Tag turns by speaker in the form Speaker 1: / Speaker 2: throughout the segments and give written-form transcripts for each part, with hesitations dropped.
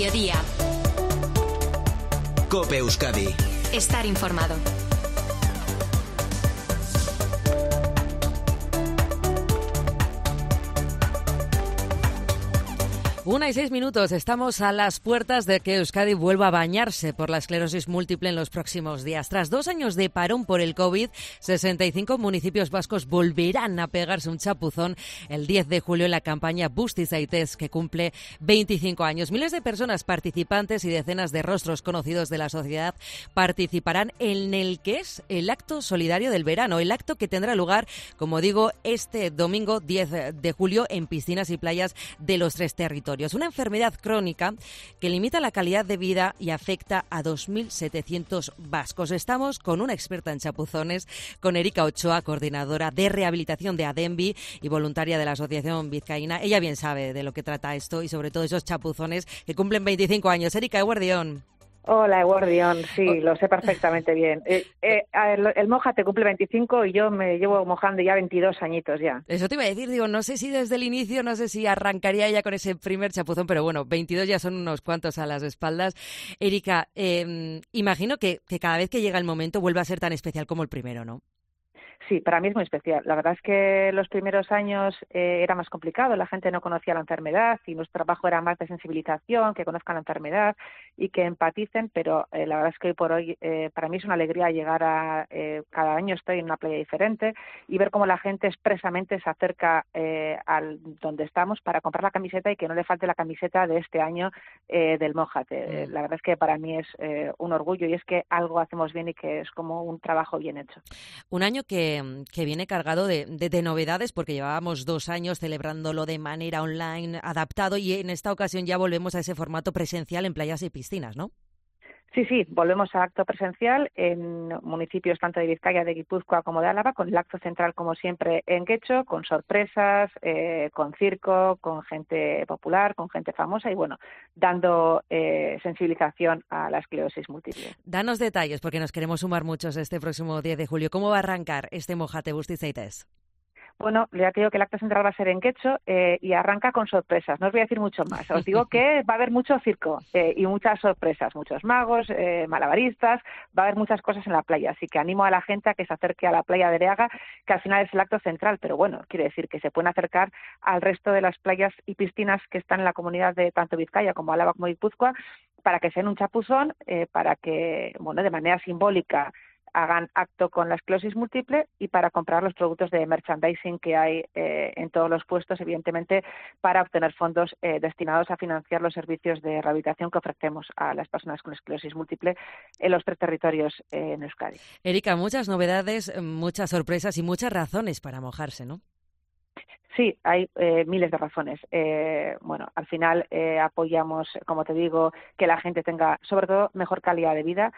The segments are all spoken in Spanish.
Speaker 1: mediodía.
Speaker 2: COPE Euskadi.
Speaker 1: Estar informado.
Speaker 3: Una y 6 minutos. Estamos a las puertas de que Euskadi vuelva a bañarse por la esclerosis múltiple en los próximos días. Tras 2 años de parón por el COVID, 65 municipios vascos volverán a pegarse un chapuzón el 10 de julio en la campaña Busti Zaitez, que cumple 25 años. Miles de personas participantes y decenas de rostros conocidos de la sociedad participarán en el que es el acto solidario del verano, el acto que tendrá lugar, como digo, este domingo 10 de julio en piscinas y playas de los 3 territorios. Una enfermedad crónica que limita la calidad de vida y afecta a 2.700 vascos. Estamos con una experta en chapuzones, con Erika Ochoa, coordinadora de rehabilitación de ADEMBI y voluntaria de la Asociación Vizcaína. Ella bien sabe de lo que trata esto y sobre todo esos chapuzones que cumplen 25 años. Erika, eguerdión.
Speaker 4: Hola, Eguardión, sí, lo sé perfectamente bien. El Mójate cumple 25 y yo me llevo mojando ya 22 añitos ya.
Speaker 3: Eso te iba a decir, digo, no sé si desde el inicio, no sé si arrancaría ya con ese primer chapuzón, pero bueno, 22 ya son unos cuantos a las espaldas. Erika, imagino que cada vez que llega el momento vuelve a ser tan especial como el primero, ¿no?
Speaker 4: Sí, para mí es muy especial. La verdad es que los primeros años era más complicado, la gente no conocía la enfermedad y nuestro trabajo era más de sensibilización, que conozcan la enfermedad y que empaticen, pero la verdad es que hoy por hoy para mí es una alegría llegar a... cada año estoy en una playa diferente y ver cómo la gente expresamente se acerca al donde estamos para comprar la camiseta y que no le falte la camiseta de este año del Mójate. La verdad es que para mí es un orgullo y es que algo hacemos bien y que es como un trabajo bien hecho.
Speaker 3: Un año que viene cargado de novedades porque llevábamos 2 años celebrándolo de manera online, adaptado, y en esta ocasión ya volvemos a ese formato presencial en playas y piscinas, ¿no?
Speaker 4: Sí, volvemos a acto presencial en municipios tanto de Vizcaya, de Guipúzcoa como de Álava, con el acto central, como siempre, en Getxo, con sorpresas, con circo, con gente popular, con gente famosa y, bueno, dando sensibilización a la esclerosis múltiple.
Speaker 3: Danos detalles, porque nos queremos sumar muchos este próximo 10 de julio. ¿Cómo va a arrancar este Mójate Busti Zaitez?
Speaker 4: Bueno, ya te digo que el acto central va a ser en Getxo y arranca con sorpresas. No os voy a decir mucho más. Os digo que va a haber mucho circo y muchas sorpresas, muchos magos, malabaristas, va a haber muchas cosas en la playa. Así que animo a la gente a que se acerque a la playa de Ereaga, que al final es el acto central. Pero bueno, quiere decir que se pueden acercar al resto de las playas y piscinas que están en la comunidad de tanto Vizcaya como Álava como Guipúzcoa, para que sean un chapuzón, para que, bueno, de manera simbólica hagan acto con la esclerosis múltiple y para comprar los productos de merchandising que hay en todos los puestos, evidentemente, para obtener fondos destinados a financiar los servicios de rehabilitación que ofrecemos a las personas con esclerosis múltiple en los 3 territorios en Euskadi.
Speaker 3: Erika, muchas novedades, muchas sorpresas y muchas razones para mojarse, ¿no?
Speaker 4: Sí, hay miles de razones. Bueno, al final apoyamos, como te digo, que la gente tenga, sobre todo, mejor calidad de vida.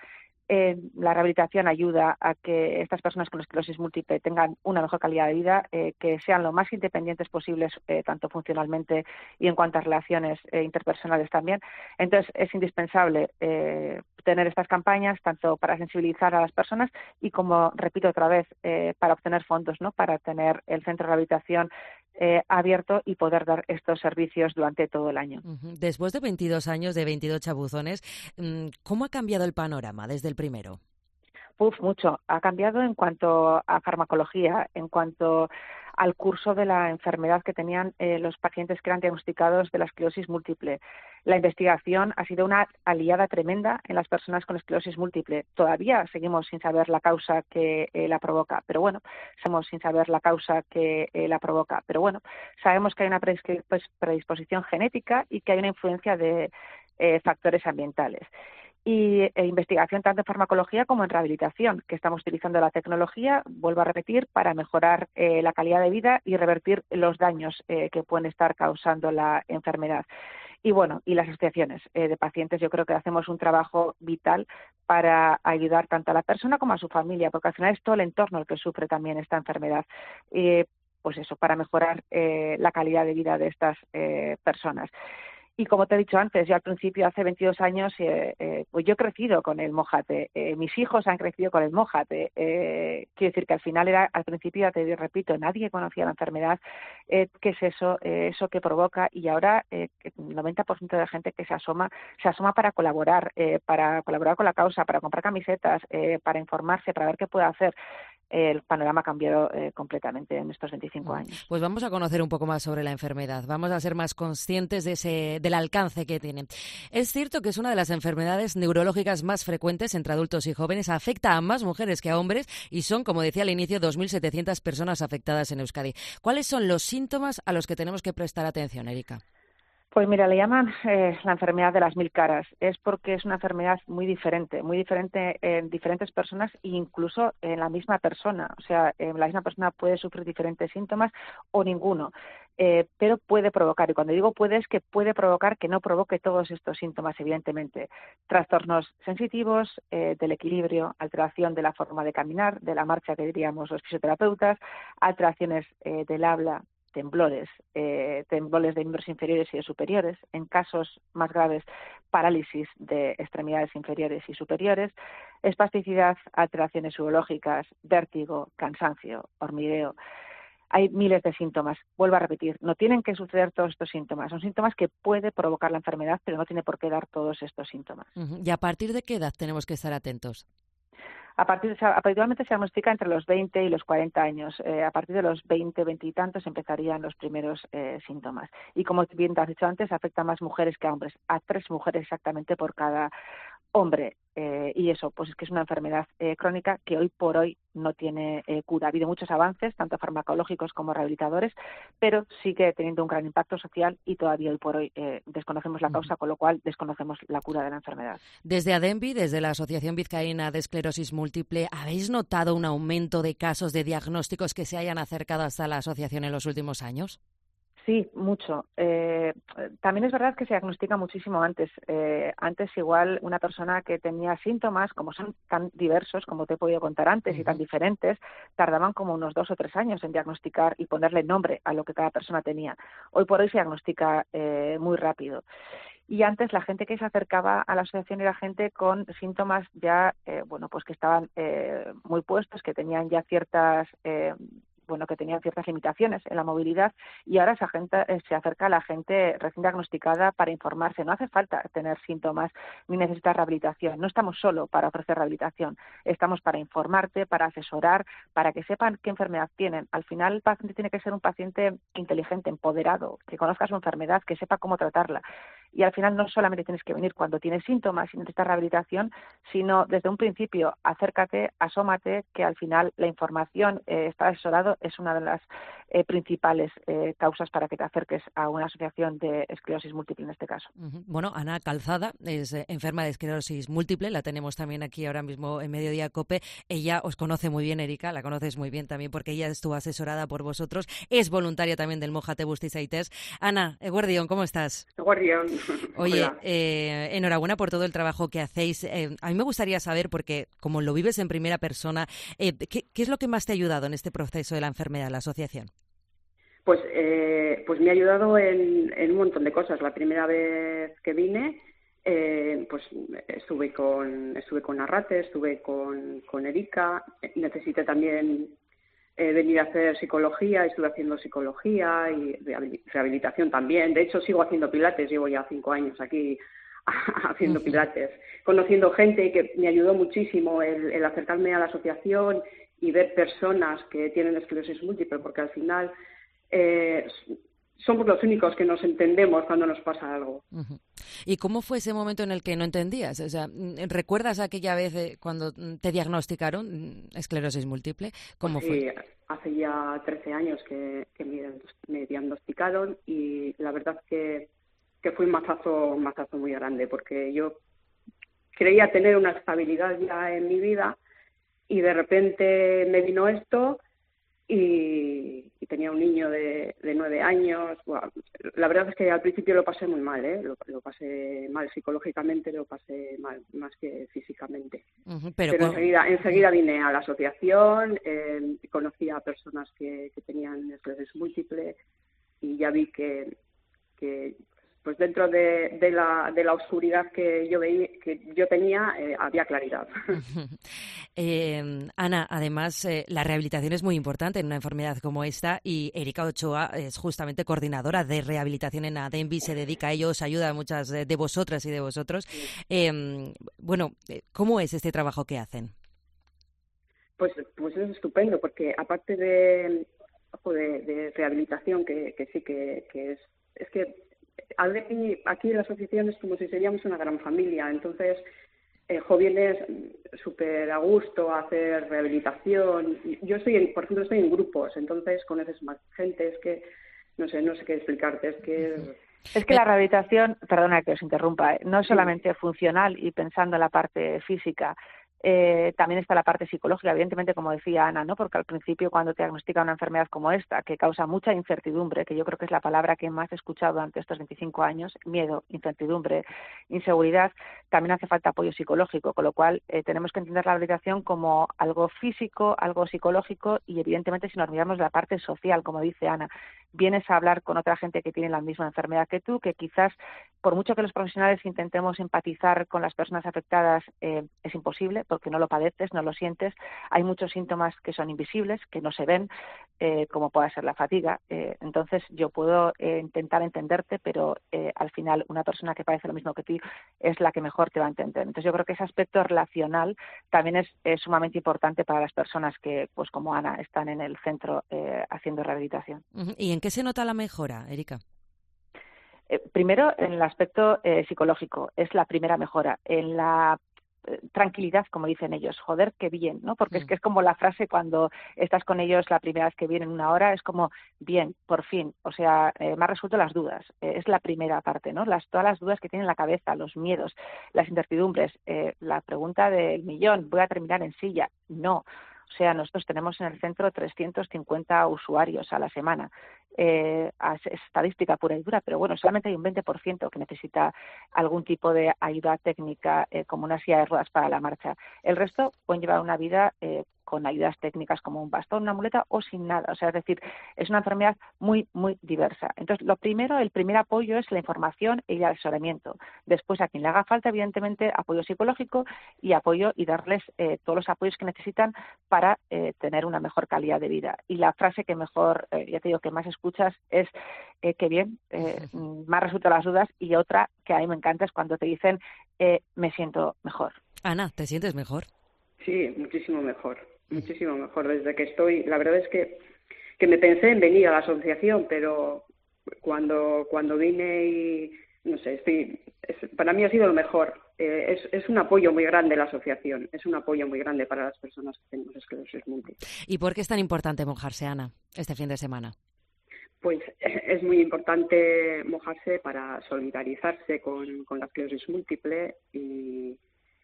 Speaker 4: La rehabilitación ayuda a que estas personas con esclerosis múltiple tengan una mejor calidad de vida, que sean lo más independientes posibles, tanto funcionalmente y en cuanto a relaciones interpersonales también. Entonces, es indispensable tener estas campañas, tanto para sensibilizar a las personas y, como repito otra vez, para obtener fondos, ¿no? Para tener el centro de rehabilitación abierto y poder dar estos servicios durante todo el año.
Speaker 3: Después de 22 años, de 22 chabuzones, ¿cómo ha cambiado el panorama desde el primero?
Speaker 4: Mucho. Ha cambiado en cuanto a farmacología, en cuanto al curso de la enfermedad que tenían los pacientes que eran diagnosticados de la esclerosis múltiple. La investigación ha sido una aliada tremenda en las personas con esclerosis múltiple. Todavía seguimos sin saber la causa que la provoca, pero bueno, seguimos sin saber la causa que la provoca, pero bueno, sabemos que hay una predisposición genética y que hay una influencia de factores ambientales. Y investigación tanto en farmacología como en rehabilitación, que estamos utilizando la tecnología, vuelvo a repetir, para mejorar la calidad de vida y revertir los daños que pueden estar causando la enfermedad. Y bueno, y las asociaciones de pacientes, yo creo que hacemos un trabajo vital para ayudar tanto a la persona como a su familia, porque al final es todo el entorno el que sufre también esta enfermedad. Pues eso, para mejorar la calidad de vida de estas personas. Y como te he dicho antes, yo al principio, hace 22 años, pues yo he crecido con el Mójate, mis hijos han crecido con el Mójate. Quiero decir que al final al principio, ya te repito, nadie conocía la enfermedad, qué es eso, eso que provoca, y ahora el 90% de la gente que se asoma para colaborar con la causa, para comprar camisetas, para informarse, para ver qué puede hacer. El panorama ha cambiado completamente en estos 25 años.
Speaker 3: Pues vamos a conocer un poco más sobre la enfermedad, vamos a ser más conscientes del alcance que tiene. Es cierto que es una de las enfermedades neurológicas más frecuentes entre adultos y jóvenes, afecta a más mujeres que a hombres y son, como decía al inicio, 2.700 personas afectadas en Euskadi. ¿Cuáles son los síntomas a los que tenemos que prestar atención, Erika?
Speaker 4: Pues mira, le llaman la enfermedad de las 1000 caras. Es porque es una enfermedad muy diferente en diferentes personas e incluso en la misma persona. O sea, la misma persona puede sufrir diferentes síntomas o ninguno, pero puede provocar, y cuando digo puede es que puede provocar que no provoque todos estos síntomas, evidentemente. Trastornos sensitivos, del equilibrio, alteración de la forma de caminar, de la marcha que diríamos los fisioterapeutas, alteraciones del habla, temblores de miembros inferiores y de superiores, en casos más graves, parálisis de extremidades inferiores y superiores, espasticidad, alteraciones urológicas, vértigo, cansancio, hormigueo. Hay miles de síntomas. Vuelvo a repetir, no tienen que suceder todos estos síntomas. Son síntomas que puede provocar la enfermedad, pero no tiene por qué dar todos estos síntomas.
Speaker 3: ¿Y a partir de qué edad tenemos que estar atentos?
Speaker 4: Habitualmente se diagnostica entre los 20 y los 40 años. A partir de los 20, 20 y tantos empezarían los primeros síntomas. Y como bien te has dicho antes, afecta a más mujeres que a hombres, a 3 mujeres exactamente por cada hombre. Y eso, pues es que es una enfermedad crónica que hoy por hoy no tiene cura. Ha habido muchos avances, tanto farmacológicos como rehabilitadores, pero sigue teniendo un gran impacto social y todavía hoy por hoy desconocemos la causa, con lo cual desconocemos la cura de la enfermedad.
Speaker 3: Desde ADEMBI, desde la Asociación Vizcaína de Esclerosis Múltiple, ¿habéis notado un aumento de casos de diagnósticos que se hayan acercado hasta la asociación en los últimos años?
Speaker 4: Sí, mucho. También es verdad que se diagnostica muchísimo antes. Antes igual una persona que tenía síntomas, como son tan diversos, como te he podido contar antes, y tan diferentes, tardaban como unos 2 o 3 años en diagnosticar y ponerle nombre a lo que cada persona tenía. Hoy por hoy se diagnostica muy rápido. Y antes la gente que se acercaba a la asociación era gente con síntomas ya, pues que estaban muy puestos, que tenían ya ciertas limitaciones en la movilidad, y ahora esa gente se acerca a la gente recién diagnosticada para informarse. No hace falta tener síntomas ni necesitar rehabilitación. No estamos solo para ofrecer rehabilitación, estamos para informarte, para asesorar, para que sepan qué enfermedad tienen. Al final el paciente tiene que ser un paciente inteligente, empoderado, que conozca su enfermedad, que sepa cómo tratarla. Y al final no solamente tienes que venir cuando tienes síntomas y necesitas rehabilitación, sino desde un principio acércate, asómate, que al final la información, está asesorado, es una de las principales causas para que te acerques a una asociación de esclerosis múltiple en este caso.
Speaker 3: Bueno, Ana Calzada es enferma de esclerosis múltiple, la tenemos también aquí ahora mismo en Mediodía COPE. Ella os conoce muy bien, Erika, la conoces muy bien también porque ella estuvo asesorada por vosotros, es voluntaria también del Mójate Bustizaitez. Ana, Eguerdión, ¿cómo estás?
Speaker 1: Eguerdión.
Speaker 3: Oye, enhorabuena por todo el trabajo que hacéis. A mí me gustaría saber, porque como lo vives en primera persona, ¿qué es lo que más te ha ayudado en este proceso de la enfermedad, la asociación?
Speaker 1: Pues me ha ayudado en un montón de cosas. La primera vez que vine, pues estuve con Arrate, estuve con Erika, necesité también venir a hacer psicología, estuve haciendo psicología y rehabilitación también. De hecho, sigo haciendo pilates, llevo ya 5 años aquí haciendo pilates, conociendo gente, y que me ayudó muchísimo el acercarme a la asociación y ver personas que tienen esclerosis múltiple, porque al final somos los únicos que nos entendemos cuando nos pasa algo.
Speaker 3: ¿Y cómo fue ese momento en el que no entendías? O sea, ¿recuerdas aquella vez cuando te diagnosticaron esclerosis múltiple? ¿Cómo fue?
Speaker 1: Hace ya 13 años que me diagnosticaron, y la verdad que fue un mazazo muy grande, porque yo creía tener una estabilidad ya en mi vida y de repente me vino esto. Y tenía un niño de 9 años. Bueno, la verdad es que al principio lo pasé muy mal, lo pasé mal psicológicamente, lo pasé mal, más que físicamente. Pero enseguida vine a la asociación, conocí a personas que tenían esclerosis múltiple, y ya vi que pues dentro de la oscuridad que yo tenía, había claridad.
Speaker 3: Ana, además, la rehabilitación es muy importante en una enfermedad como esta y Erika Ochoa es justamente coordinadora de rehabilitación en ADENVI, se dedica a ello, os ayuda a muchas de vosotras y de vosotros. ¿Cómo es este trabajo que hacen?
Speaker 1: Pues es estupendo, porque aparte de rehabilitación, que sí que es que aquí en la asociación es como si seríamos una gran familia, entonces vienes súper a gusto a hacer rehabilitación. Yo por ejemplo, estoy en grupos, entonces conoces más gente, es que no sé qué explicarte,
Speaker 4: es que la rehabilitación, perdona que os interrumpa, no es solamente funcional y pensando en la parte física. También está la parte psicológica, evidentemente, como decía Ana, ¿no? Porque al principio, cuando te diagnostican una enfermedad como esta, que causa mucha incertidumbre, que yo creo que es la palabra que más he escuchado durante estos 25 años, miedo, incertidumbre, inseguridad, también hace falta apoyo psicológico, con lo cual tenemos que entender la rehabilitación como algo físico, algo psicológico y, evidentemente, si nos olvidamos de la parte social, como dice Ana, vienes a hablar con otra gente que tiene la misma enfermedad que tú, que quizás, por mucho que los profesionales intentemos empatizar con las personas afectadas, es imposible, porque no lo padeces, no lo sientes. Hay muchos síntomas que son invisibles, que no se ven, como puede ser la fatiga. Entonces, yo puedo intentar entenderte, pero al final una persona que padece lo mismo que tú es la que mejor te va a entender. Entonces, yo creo que ese aspecto relacional también es sumamente importante para las personas que, pues como Ana, están en el centro haciendo rehabilitación.
Speaker 3: ¿Y en qué se nota la mejora, Erika?
Speaker 4: Primero, en el aspecto psicológico, es la primera mejora. En la tranquilidad, como dicen ellos, joder, qué bien, ¿no? Porque es que es como la frase cuando estás con ellos la primera vez que vienen una hora, es como, bien, por fin, o sea, me ha resuelto las dudas, es la primera parte, ¿no? Todas las dudas que tienen en la cabeza, los miedos, las incertidumbres, la pregunta del millón, ¿voy a terminar en silla? No. O sea, nosotros tenemos en el centro 350 usuarios a la semana. Es estadística pura y dura, pero bueno, solamente hay un 20% que necesita algún tipo de ayuda técnica, como una silla de ruedas para la marcha. El resto pueden llevar una vida con ayudas técnicas como un bastón, una muleta o sin nada. O sea, es decir, es una enfermedad muy, muy diversa. Entonces, el primer apoyo es la información y el asesoramiento. Después, a quien le haga falta, evidentemente, apoyo psicológico y darles todos los apoyos que necesitan para tener una mejor calidad de vida. Y la frase que mejor, ya te digo, que más escuchas es que bien, me ha resuelto las dudas, y otra que a mí me encanta es cuando te dicen me siento mejor.
Speaker 3: Ana, ¿te sientes mejor?
Speaker 1: Sí, muchísimo mejor desde que estoy. La verdad es que me pensé en venir a la asociación, pero cuando vine y no sé, para mí ha sido lo mejor. Es un apoyo muy grande la asociación, es un apoyo muy grande para las personas que tenemos esclerosis múltiple.
Speaker 3: ¿Y por qué es tan importante mojarse, Ana, este fin de semana?
Speaker 1: Pues es muy importante mojarse para solidarizarse con la esclerosis múltiple y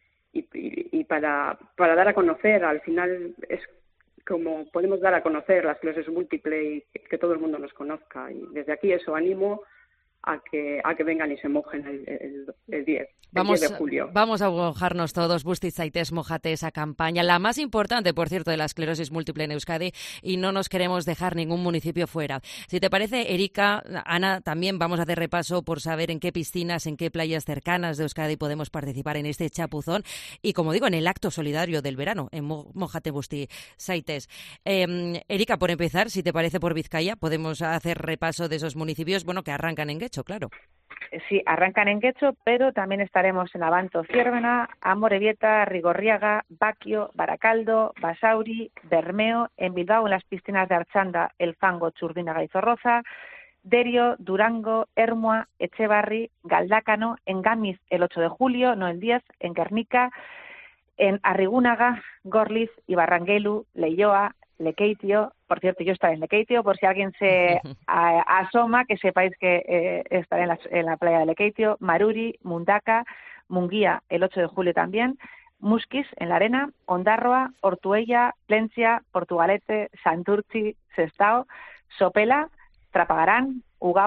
Speaker 1: para dar a conocer. Al final es como podemos dar a conocer la esclerosis múltiple y que todo el mundo nos conozca. Y desde aquí eso animo a que vengan y se mojen el 10 de julio.
Speaker 3: Vamos a mojarnos todos. Busti Zaitez, mójate, esa campaña, la más importante, por cierto, de la esclerosis múltiple en Euskadi, y no nos queremos dejar ningún municipio fuera. Si te parece, Erika, Ana, también vamos a hacer repaso por saber en qué piscinas, en qué playas cercanas de Euskadi podemos participar en este chapuzón y, como digo, en el acto solidario del verano, en Mójate Busti Zaitez. Erika, por empezar, si te parece, por Vizcaya, podemos hacer repaso de esos municipios, que arrancan en Getxo, claro.
Speaker 4: Sí, arrancan en Getxo, pero también estaremos en Abanto, Ziérvena, Amorebieta, Rigorriaga, Baquio, Baracaldo, Basauri, Bermeo, en Bilbao, en las piscinas de Archanda, El Fango, Txurdinaga y Zorroza, Derio, Durango, Ermua, Etxebarri, Galdácano, en Gamiz el 8 de julio, no el 10, en Guernica, en Arrigúnaga, Gorliz, Ibarranguelu, Leioa, Lekeitio. Por cierto, yo estaré en Lekeitio, por si alguien se asoma, que sepáis que estaré en la playa de Lekeitio, Maruri, Mundaka, Munguía el 8 de julio también, Musquis en la arena, Ondarroa, Ortuella, Plencia, Portugalete, Santurtzi, Sestao, Sopela, Trapagarán, Ugao,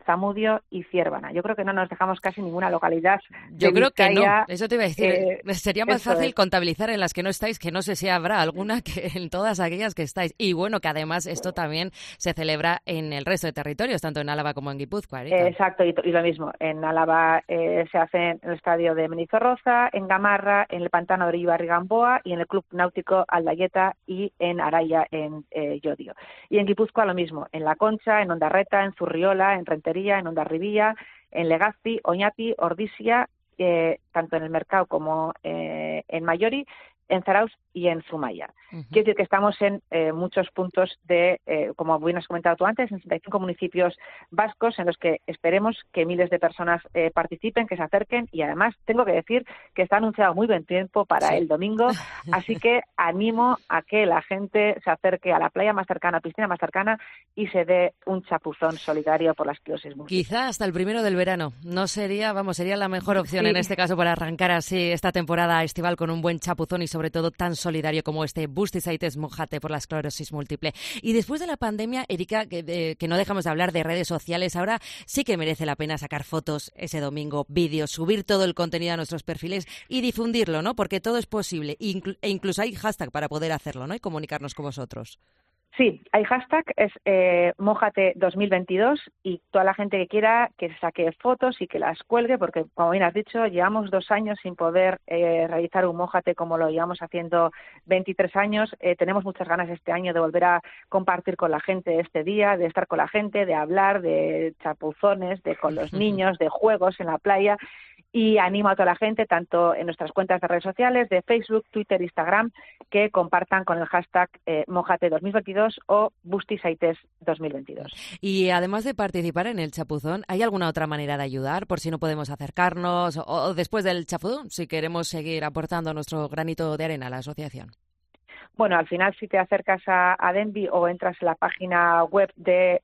Speaker 4: Zamudio y Ciérvana. Yo creo que no nos dejamos casi ninguna localidad.
Speaker 3: Yo creo
Speaker 4: Vizcaya,
Speaker 3: que no, eso te iba a decir. Sería más fácil contabilizar en las que no estáis, que no sé si habrá alguna que en todas aquellas que estáis. Y bueno, que además esto también se celebra en el resto de territorios, tanto en Álava como en Guipúzcoa.
Speaker 4: Exacto, y lo mismo. En Álava se hace en el estadio de Mendizorroza, en Gamarra, en el pantano de Orilloa-Rigamboa y en el Club Náutico Aldayeta y en Araya, en Llodio. Y en Guipúzcoa lo mismo, en La Concha, en Ondarreta, en Zurriola, en Rentería, en Hondarribilla, en Legazpi, Oñati, Ordizia, tanto en el Mercado como en Mallori, en Zarauz y en Zumaya. Quiero decir que estamos en muchos puntos como bien has comentado tú antes, en 65 municipios vascos en los que esperemos que miles de personas participen, que se acerquen, y además tengo que decir que está anunciado muy buen tiempo para el domingo, así que animo a que la gente se acerque a la playa más cercana, piscina más cercana, y se dé un chapuzón solidario por la esclerosis múltiple.
Speaker 3: Quizá hasta el 1 del verano. No sería, sería la mejor opción en este caso para arrancar así esta temporada estival con un buen chapuzón y sobre todo tan solidario como este Busti Zaitez Mójate por la esclerosis múltiple. Y después de la pandemia, Erika, que no dejamos de hablar de redes sociales, ahora sí que merece la pena sacar fotos ese domingo, vídeos, subir todo el contenido a nuestros perfiles y difundirlo, ¿no? Porque todo es posible e incluso hay hashtag para poder hacerlo, ¿no? Y comunicarnos con vosotros.
Speaker 4: Sí, hay hashtag, es Mójate 2022, y toda la gente que quiera que saque fotos y que las cuelgue, porque como bien has dicho, llevamos 2 años sin poder realizar un Mójate como lo llevamos haciendo 23 años. Tenemos muchas ganas este año de volver a compartir con la gente este día, de estar con la gente, de hablar, de chapuzones, de con los niños, de juegos en la playa. Y animo a toda la gente, tanto en nuestras cuentas de redes sociales, de Facebook, Twitter, Instagram, que compartan con el hashtag Mójate 2022 o Busti Zaitez 2022.
Speaker 3: Y además de participar en el chapuzón, ¿hay alguna otra manera de ayudar por si no podemos acercarnos o después del chapuzón, si queremos seguir aportando nuestro granito de arena a la asociación?
Speaker 4: Bueno, al final si te acercas a Denbi o entras en la página web de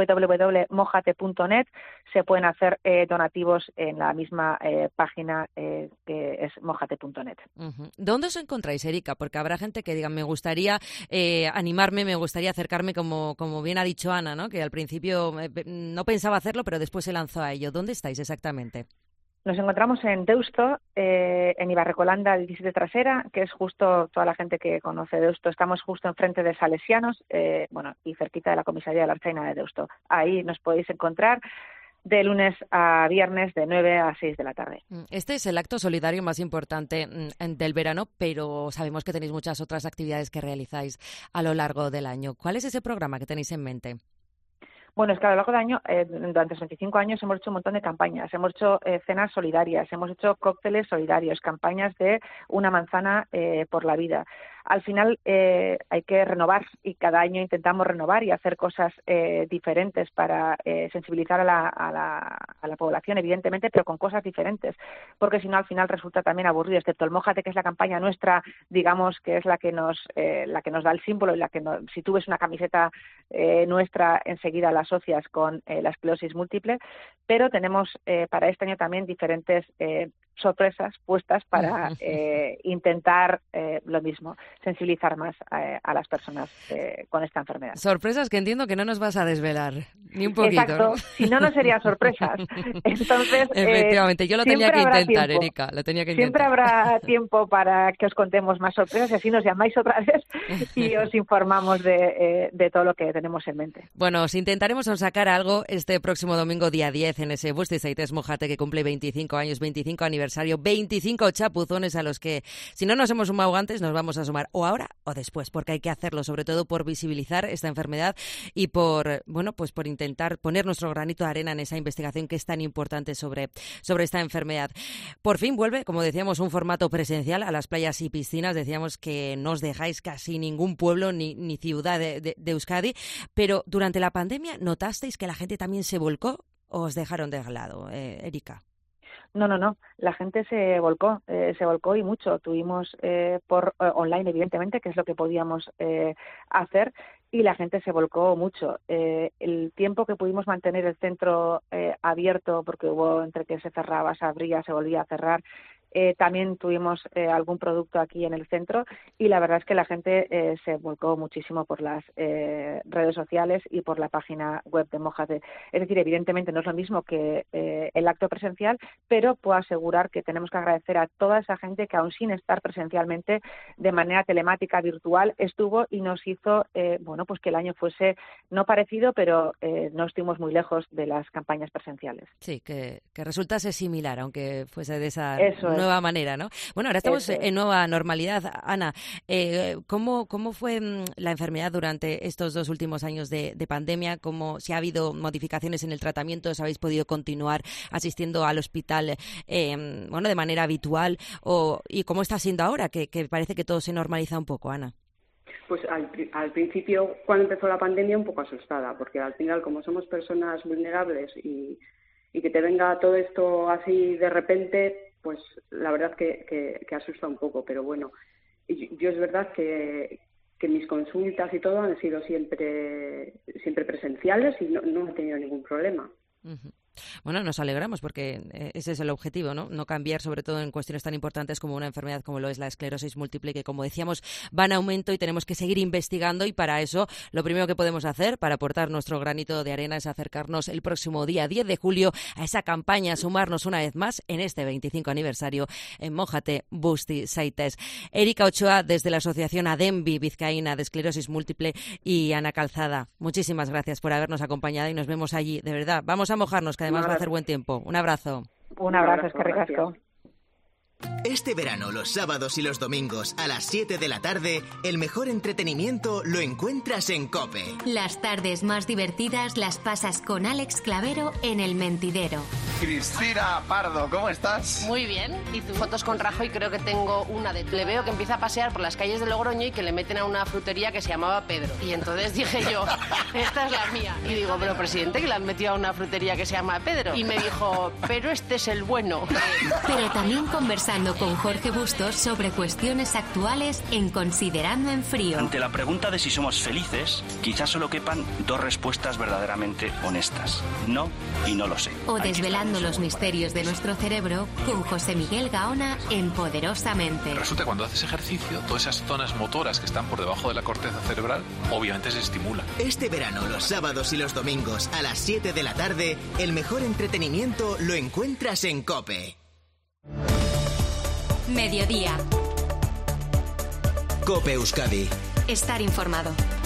Speaker 4: www.mojate.net, se pueden hacer donativos en la misma página que es mojate.net.
Speaker 3: ¿Dónde os encontráis, Erika? Porque habrá gente que diga, me gustaría animarme, me gustaría acercarme, como bien ha dicho Ana, ¿no? Que al principio no pensaba hacerlo, pero después se lanzó a ello. ¿Dónde estáis exactamente?
Speaker 4: Nos encontramos en Deusto, en Ibarrecolanda 17 Trasera, que es justo toda la gente que conoce Deusto. Estamos justo enfrente de Salesianos, y cerquita de la comisaría de la Archaina de Deusto. Ahí nos podéis encontrar de lunes a viernes de 9 a 6 de la tarde.
Speaker 3: Este es el acto solidario más importante del verano, pero sabemos que tenéis muchas otras actividades que realizáis a lo largo del año. ¿Cuál es ese programa que tenéis en mente?
Speaker 4: Bueno, es que a lo largo del año, durante 25 años, hemos hecho un montón de campañas. Hemos hecho cenas solidarias, hemos hecho cócteles solidarios, campañas de una manzana por la vida. Al final hay que renovar, y cada año intentamos renovar y hacer cosas diferentes para sensibilizar a la población, evidentemente, pero con cosas diferentes, porque si no al final resulta también aburrido, excepto el Mójate, que es la campaña nuestra, digamos, que es la que nos da el símbolo, y si tú ves una camiseta nuestra, enseguida la asocias con la esclerosis múltiple, pero tenemos para este año también diferentes sorpresas puestas para intentar lo mismo, sensibilizar más a las personas con esta enfermedad.
Speaker 3: Sorpresas que entiendo que no nos vas a desvelar, ni un poquito.
Speaker 4: Exacto,
Speaker 3: ¿no?
Speaker 4: Si no, no serían sorpresas. Entonces,
Speaker 3: efectivamente, yo lo tenía que intentar, Erika, lo tenía que intentar.
Speaker 4: Siempre habrá tiempo para que os contemos más sorpresas, y así nos llamáis otra vez y os informamos de todo lo que tenemos en mente.
Speaker 3: Bueno, os intentaremos sacar algo este próximo domingo, día 10, en ese Busti Zaitez Mójate, que cumple 25 años, 25 aniversario, 25 chapuzones a los que, si no nos hemos sumado antes, nos vamos a sumar o ahora o después, porque hay que hacerlo, sobre todo por visibilizar esta enfermedad y por intentar poner nuestro granito de arena en esa investigación que es tan importante sobre esta enfermedad. Por fin vuelve, como decíamos, un formato presencial a las playas y piscinas. Decíamos que no os dejáis casi ningún pueblo ni ciudad de Euskadi, pero durante la pandemia, ¿notasteis que la gente también se volcó o os dejaron de lado, Erika?
Speaker 4: No. La gente se volcó y mucho. Tuvimos por online, evidentemente, que es lo que podíamos hacer, y la gente se volcó mucho. El tiempo que pudimos mantener el centro abierto, porque hubo entre que se cerraba, se abría, se volvía a cerrar, También tuvimos algún producto aquí en el centro y la verdad es que la gente se volcó muchísimo por las redes sociales y por la página web de Mójate. Es decir, evidentemente no es lo mismo que el acto presencial, pero puedo asegurar que tenemos que agradecer a toda esa gente que, aún sin estar presencialmente, de manera telemática, virtual, estuvo y nos hizo pues que el año fuese no parecido, pero no estuvimos muy lejos de las campañas presenciales.
Speaker 3: Sí, que resultase similar, aunque fuese de esa nueva manera, ¿no? Bueno, ahora estamos en nueva normalidad. Ana, ¿cómo fue la enfermedad durante estos 2 últimos años de pandemia? Si ha habido modificaciones en el tratamiento, si habéis podido continuar asistiendo al hospital de manera habitual, y cómo está siendo ahora, que parece que todo se normaliza un poco, Ana?
Speaker 1: Pues al principio, cuando empezó la pandemia, un poco asustada, porque al final, como somos personas vulnerables y que te venga todo esto así de repente, pues la verdad que asusta un poco. Pero bueno, yo es verdad que mis consultas y todo han sido siempre presenciales y no he tenido ningún problema.
Speaker 3: Uh-huh. Bueno, nos alegramos porque ese es el objetivo, ¿no? No cambiar, sobre todo en cuestiones tan importantes como una enfermedad como lo es la esclerosis múltiple, que, como decíamos, va en aumento y tenemos que seguir investigando, y para eso lo primero que podemos hacer para aportar nuestro granito de arena es acercarnos el próximo día 10 de julio a esa campaña, sumarnos una vez más en este 25 aniversario en Mójate Busti Saites. Erika Ochoa, desde la Asociación ADEMBI Vizcaína de Esclerosis Múltiple, y Ana Calzada, muchísimas gracias por habernos acompañado y nos vemos allí, de verdad. Vamos a mojarnos, que además va a hacer buen tiempo. Un abrazo.
Speaker 4: Un abrazo, es que ricasco.
Speaker 2: Este verano, los sábados y los domingos a las 7 de la tarde, el mejor entretenimiento lo encuentras en COPE.
Speaker 5: Las tardes más divertidas las pasas con Alex Clavero en El Mentidero.
Speaker 6: Cristina Pardo, ¿cómo estás?
Speaker 7: Muy bien. ¿Y tú? Fotos con Rajoy, creo que tengo una de... Le veo que empieza a pasear por las calles de Logroño y que le meten a una frutería que se llamaba Pedro. Y entonces dije yo, esta es la mía. Y digo, pero presidente, que le han metido a una frutería que se llama Pedro. Y me dijo, pero este es el bueno.
Speaker 5: Pero también conversando con Jorge Bustos sobre cuestiones actuales en Considerando en Frío.
Speaker 8: Ante la pregunta de si somos felices, quizás solo quepan 2 respuestas verdaderamente honestas: no y no lo sé.
Speaker 5: O desvelando los misterios de nuestro cerebro con José Miguel Gaona en Poderosamente.
Speaker 9: Resulta que cuando haces ejercicio, todas esas zonas motoras que están por debajo de la corteza cerebral obviamente se estimulan.
Speaker 2: Este verano, los sábados y los domingos a las 7 de la tarde, el mejor entretenimiento lo encuentras en COPE.
Speaker 5: Mediodía.
Speaker 2: COPE Euskadi.
Speaker 5: Estar informado.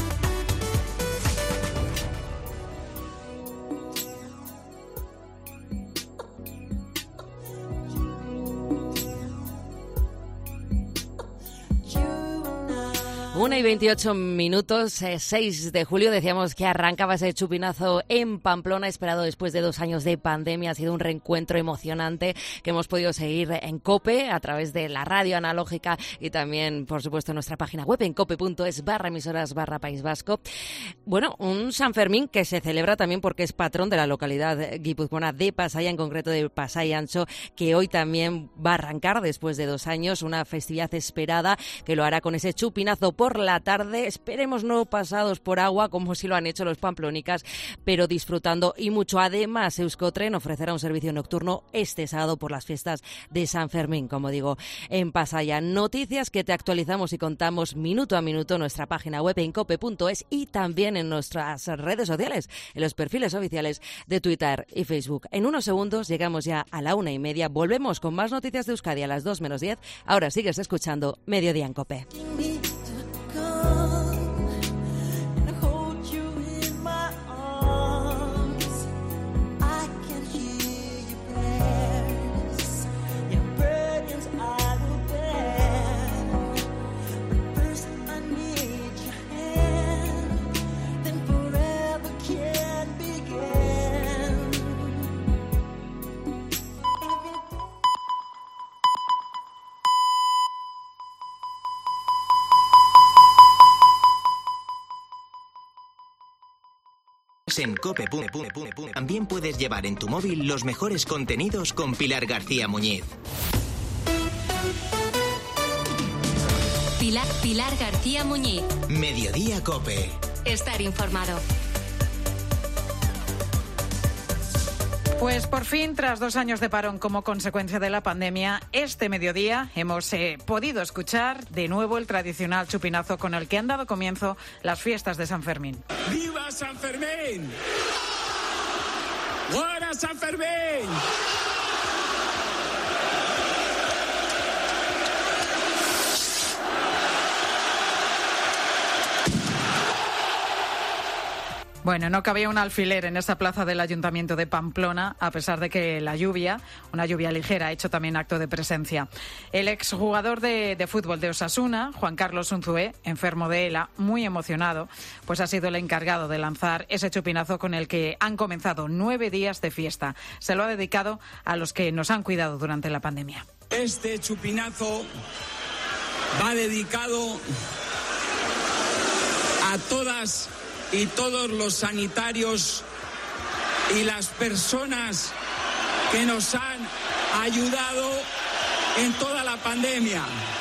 Speaker 3: 1:28, 6 de julio. Decíamos que arrancaba ese chupinazo en Pamplona, esperado después de 2 años de pandemia. Ha sido un reencuentro emocionante que hemos podido seguir en COPE a través de la radio analógica y también, por supuesto, en nuestra página web en cope.es/emisoras/País Vasco. Bueno, un San Fermín que se celebra también porque es patrón de la localidad guipuzcoana de Pasaia, en concreto de Pasai Antxo, que hoy también va a arrancar después de 2 años, una festividad esperada que lo hará con ese chupinazo por la tarde. Esperemos no pasados por agua como si lo han hecho los pamplónicas, pero disfrutando y mucho. Además, Euskotren ofrecerá un servicio nocturno este sábado por las fiestas de San Fermín, como digo, en Pasaia. Noticias que te actualizamos y contamos minuto a minuto en nuestra página web en cope.es y también en nuestras redes sociales, en los perfiles oficiales de Twitter y Facebook. En unos segundos llegamos ya a la 1:30. Volvemos con más noticias de Euskadi a las 2:10. Ahora sigues escuchando Mediodía en COPE.
Speaker 2: En cope.es también puedes llevar en tu móvil los mejores contenidos con Pilar García Muñiz.
Speaker 5: Pilar García Muñiz.
Speaker 2: Mediodía COPE.
Speaker 5: Estar informado.
Speaker 10: Pues por fin, tras 2 años de parón como consecuencia de la pandemia, este mediodía hemos podido escuchar de nuevo el tradicional chupinazo con el que han dado comienzo las fiestas de San Fermín.
Speaker 11: ¡Viva San Fermín! ¡Buena San Fermín!
Speaker 10: Bueno, no cabía un alfiler en esa plaza del Ayuntamiento de Pamplona, a pesar de que la lluvia, una lluvia ligera, ha hecho también acto de presencia. El exjugador de fútbol de Osasuna, Juan Carlos Unzué, enfermo de ELA, muy emocionado, pues ha sido el encargado de lanzar ese chupinazo con el que han comenzado 9 días de fiesta. Se lo ha dedicado a los que nos han cuidado durante la pandemia.
Speaker 11: Este chupinazo va dedicado a todas y todos los sanitarios y las personas que nos han ayudado en toda la pandemia.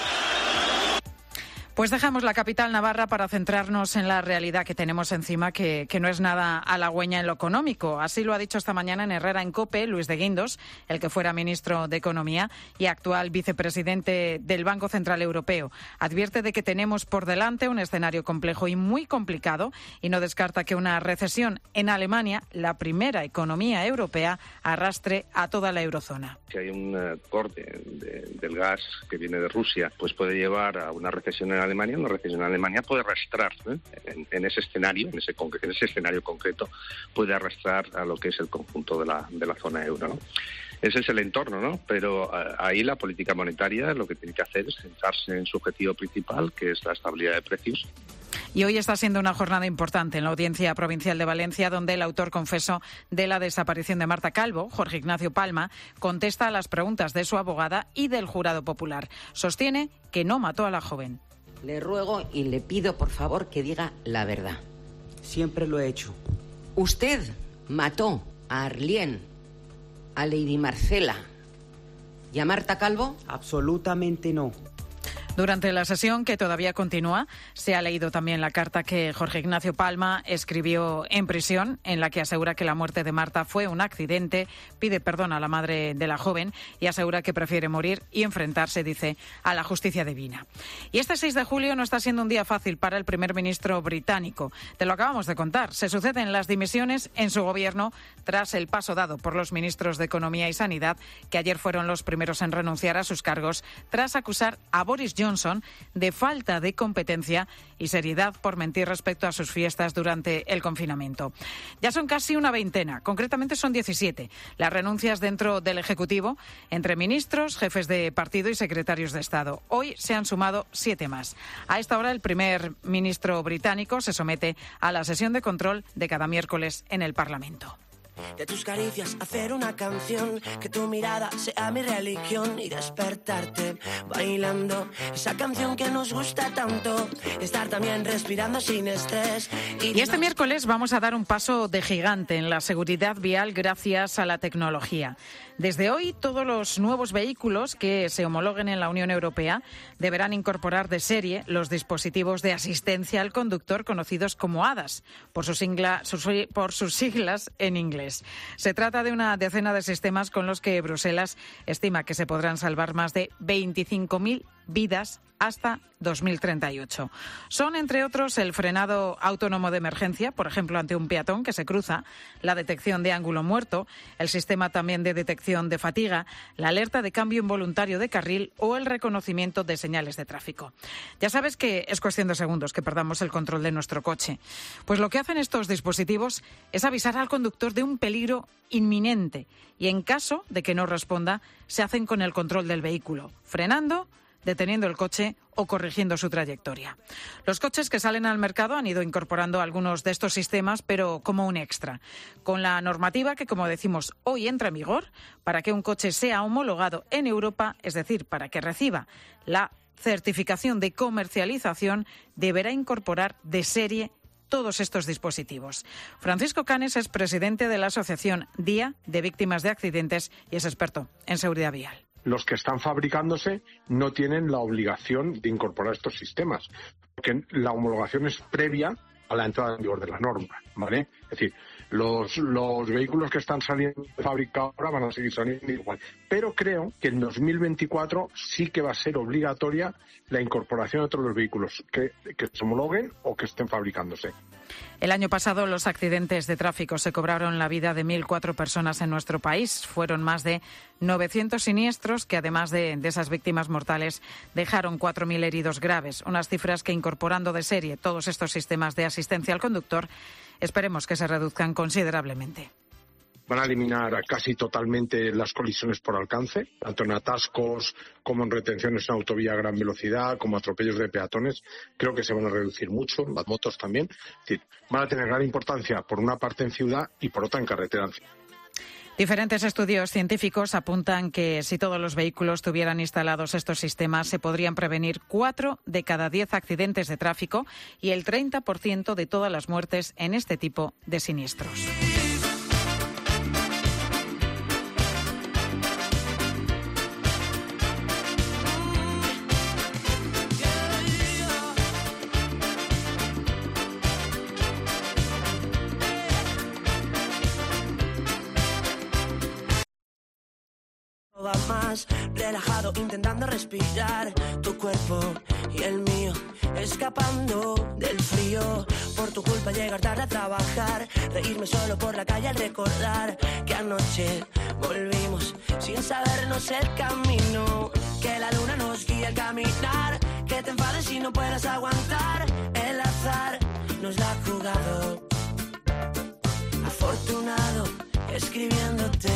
Speaker 10: Pues dejamos la capital navarra para centrarnos en la realidad que tenemos encima, que no es nada halagüeña en lo económico. Así lo ha dicho esta mañana en Herrera en COPE Luis de Guindos, el que fuera ministro de Economía y actual vicepresidente del Banco Central Europeo. Advierte de que tenemos por delante un escenario complejo y muy complicado y no descarta que una recesión en Alemania, la primera economía europea, arrastre a toda la eurozona.
Speaker 12: Si hay un corte del gas que viene de Rusia, pues puede llevar a una recesión en Alemania. Una recesión en Alemania puede arrastrar, en ese escenario, en ese escenario concreto, puede arrastrar a lo que es el conjunto de la zona euro, ¿no? Ese es el entorno, ¿no? Pero ahí la política monetaria lo que tiene que hacer es centrarse en su objetivo principal, que es la estabilidad de precios.
Speaker 10: Y hoy está siendo una jornada importante en la Audiencia Provincial de Valencia, donde el autor confeso de la desaparición de Marta Calvo, Jorge Ignacio Palma, contesta a las preguntas de su abogada y del jurado popular. Sostiene que no mató a la joven.
Speaker 13: Le ruego y le pido, por favor, que diga la verdad.
Speaker 14: Siempre lo he hecho.
Speaker 13: ¿Usted mató a Arlien, a Lady Marcela y a Marta Calvo?
Speaker 14: Absolutamente no.
Speaker 10: Durante la sesión, que todavía continúa, se ha leído también la carta que Jorge Ignacio Palma escribió en prisión, en la que asegura que la muerte de Marta fue un accidente, pide perdón a la madre de la joven y asegura que prefiere morir y enfrentarse, dice, a la justicia divina. Y este 6 de julio no está siendo un día fácil para el primer ministro británico. Te lo acabamos de contar. Se suceden las dimisiones en su gobierno tras el paso dado por los ministros de Economía y Sanidad, que ayer fueron los primeros en renunciar a sus cargos tras acusar a Boris Johnson de falta de competencia y seriedad por mentir respecto a sus fiestas durante el confinamiento. Ya son casi una veintena, concretamente son 17, las renuncias dentro del Ejecutivo entre ministros, jefes de partido y secretarios de Estado. Hoy se han sumado 7 más. A esta hora el primer ministro británico se somete a la sesión de control de cada miércoles en el Parlamento.
Speaker 15: De tus caricias hacer una canción, que tu mirada sea mi religión y despertarte bailando esa canción que nos gusta tanto, estar también respirando sin estrés.
Speaker 10: Y este miércoles vamos a dar un paso de gigante en la seguridad vial gracias a la tecnología. Desde hoy, todos los nuevos vehículos que se homologuen en la Unión Europea deberán incorporar de serie los dispositivos de asistencia al conductor conocidos como ADAS, por sus siglas en inglés. Se trata de una decena de sistemas con los que Bruselas estima que se podrán salvar más de 25.000 vidas hasta 2038. Son, entre otros, el frenado autónomo de emergencia, por ejemplo, ante un peatón que se cruza, la detección de ángulo muerto, el sistema también de detección de fatiga, la alerta de cambio involuntario de carril o el reconocimiento de señales de tráfico. Ya sabes que es cuestión de segundos que perdamos el control de nuestro coche. Pues lo que hacen estos dispositivos es avisar al conductor de un peligro inminente y, en caso de que no responda, se hacen con el control del vehículo, frenando, deteniendo el coche o corrigiendo su trayectoria. Los coches que salen al mercado han ido incorporando algunos de estos sistemas, pero como un extra, con la normativa que, como decimos, hoy entra en vigor para que un coche sea homologado en Europa, es decir, para que reciba la certificación de comercialización, deberá incorporar de serie todos estos dispositivos. Francisco Canes es presidente de la Asociación Día de Víctimas de Accidentes y es experto en seguridad vial.
Speaker 16: Los que están fabricándose no tienen la obligación de incorporar estos sistemas, porque la homologación es previa a la entrada en vigor de la norma, ¿vale? Es decir, los vehículos que están saliendo de fábrica ahora van a seguir saliendo igual. Pero creo que en 2024 sí que va a ser obligatoria la incorporación de otros vehículos que se homologuen o que estén fabricándose.
Speaker 10: El año pasado los accidentes de tráfico se cobraron la vida de 1.004 personas en nuestro país. Fueron más de 900 siniestros que, además de esas víctimas mortales, dejaron 4.000 heridos graves. Unas cifras que, incorporando de serie todos estos sistemas de asistencia al conductor, esperemos que se reduzcan considerablemente.
Speaker 16: Van a eliminar casi totalmente las colisiones por alcance, tanto en atascos como en retenciones en autovía a gran velocidad, como atropellos de peatones. Creo que se van a reducir mucho, las motos también. Es decir, van a tener gran importancia por una parte en ciudad y por otra en carretera.
Speaker 10: Diferentes estudios científicos apuntan que si todos los vehículos tuvieran instalados estos sistemas, se podrían prevenir 4 de cada 10 accidentes de tráfico y el 30% de todas las muertes en este tipo de siniestros.
Speaker 15: Más relajado intentando respirar tu cuerpo y el mío, escapando del frío. Por tu culpa llegar tarde a trabajar, reírme solo por la calle al recordar que anoche volvimos sin sabernos el camino, que la luna nos guía al caminar, que te enfades y no puedas aguantar, el azar nos la ha jugado, afortunado escribiéndote.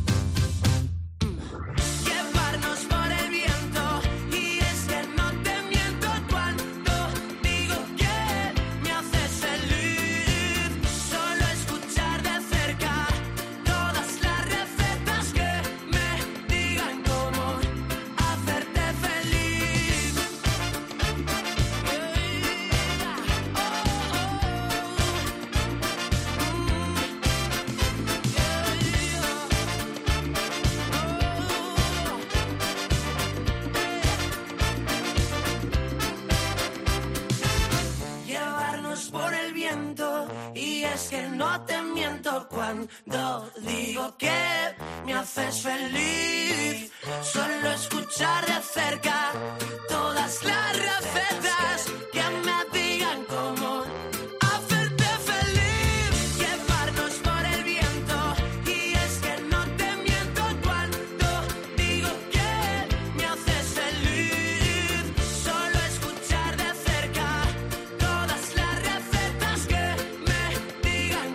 Speaker 15: No te miento cuando digo que me haces feliz. Solo escuchar de cerca todas las recetas que me digan cómo hacerte feliz. Llevarnos por el viento. Y es que no te miento cuando digo que me haces feliz. Solo escuchar de cerca todas las recetas que me digan.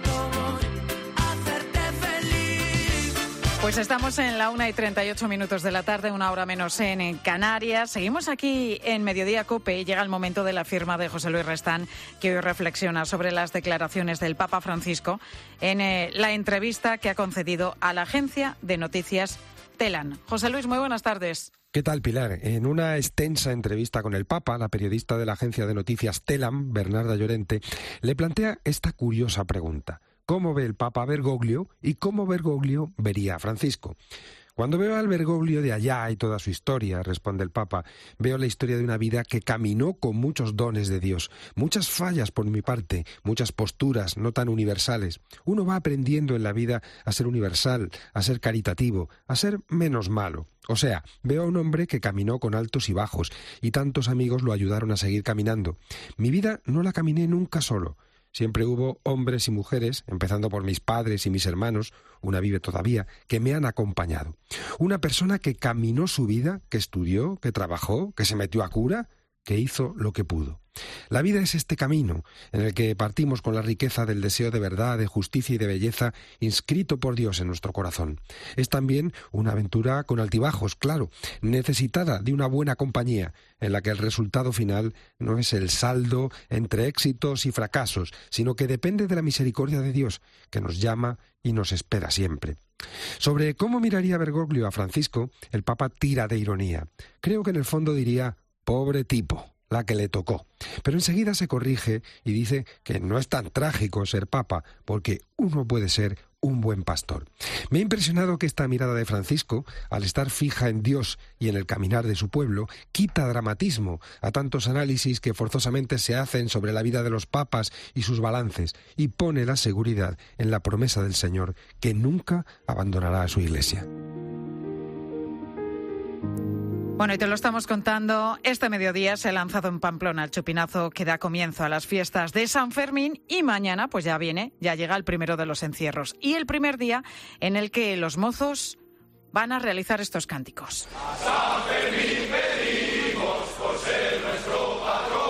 Speaker 10: Pues estamos en la 1:38 de la tarde, 1 hora menos en Canarias. Seguimos aquí en Mediodía COPE y llega el momento de la firma de José Luis Restán, que hoy reflexiona sobre las declaraciones del Papa Francisco en la entrevista que ha concedido a la agencia de noticias Telam. José Luis, muy buenas tardes.
Speaker 17: ¿Qué tal, Pilar? En una extensa entrevista con el Papa, la periodista de la agencia de noticias Telam, Bernarda Llorente, le plantea esta curiosa pregunta. ¿Cómo ve el Papa a Bergoglio y cómo Bergoglio vería a Francisco? Cuando veo al Bergoglio de allá y toda su historia, responde el Papa, veo la historia de una vida que caminó con muchos dones de Dios, muchas fallas por mi parte, muchas posturas no tan universales. Uno va aprendiendo en la vida a ser universal, a ser caritativo, a ser menos malo. O sea, veo a un hombre que caminó con altos y bajos, y tantos amigos lo ayudaron a seguir caminando. Mi vida no la caminé nunca solo. Siempre hubo hombres y mujeres, empezando por mis padres y mis hermanos, una vive todavía, que me han acompañado. Una persona que caminó su vida, que estudió, que trabajó, que se metió a cura, que hizo lo que pudo. La vida es este camino en el que partimos con la riqueza del deseo de verdad, de justicia y de belleza inscrito por Dios en nuestro corazón. Es también una aventura con altibajos, claro, necesitada de una buena compañía, en la que el resultado final no es el saldo entre éxitos y fracasos, sino que depende de la misericordia de Dios, que nos llama y nos espera siempre. Sobre cómo miraría Bergoglio a Francisco, el Papa tira de ironía. Creo que en el fondo diría, pobre tipo. la que le tocó. Pero enseguida se corrige y dice que no es tan trágico ser papa, porque uno puede ser un buen pastor. Me ha impresionado que esta mirada de Francisco, al estar fija en Dios y en el caminar de su pueblo, quita dramatismo a tantos análisis que forzosamente se hacen sobre la vida de los papas y sus balances, y pone la seguridad en la promesa del Señor que nunca abandonará a su Iglesia.
Speaker 10: Bueno, y te lo estamos contando. Este mediodía se ha lanzado en Pamplona el chupinazo que da comienzo a las fiestas de San Fermín y mañana pues ya llega el primero de los encierros y el primer día en el que los mozos van a realizar estos cánticos.
Speaker 18: A San Fermín pedimos por ser nuestro patrón.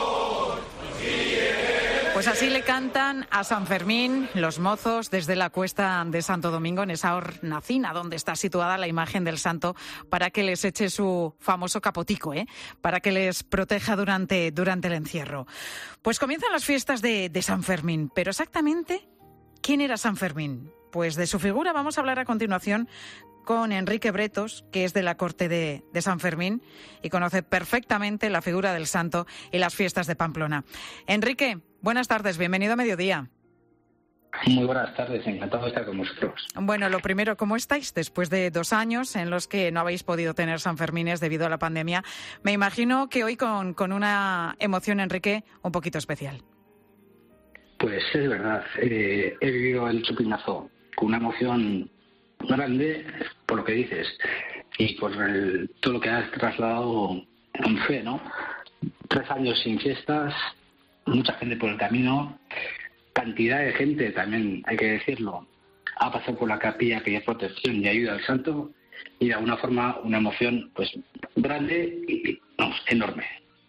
Speaker 10: Pues así le cantan a San Fermín los mozos desde la cuesta de Santo Domingo, en esa hornacina donde está situada la imagen del santo, para que les eche su famoso capotico, para que les proteja durante el encierro. Pues comienzan las fiestas de San Fermín, pero exactamente, ¿quién era San Fermín? Pues de su figura vamos a hablar a continuación con Enrique Bretos, que es de la corte de San Fermín y conoce perfectamente la figura del santo y las fiestas de Pamplona. Enrique, buenas tardes, bienvenido a Mediodía.
Speaker 19: Muy buenas tardes, encantado de estar con vosotros.
Speaker 10: Bueno, lo primero, ¿cómo estáis después de 2 años en los que no habéis podido tener San Fermines debido a la pandemia? Me imagino que hoy con una emoción, Enrique, un poquito especial.
Speaker 19: Pues es verdad, he vivido el chupinazo con una emoción grande por lo que dices y por todo lo que has trasladado en fe, ¿no? 3 años sin fiestas, mucha gente por el camino, cantidad de gente, también hay que decirlo, ha pasado por la capilla que es protección y ayuda al santo, y de alguna forma una emoción pues grande y enorme.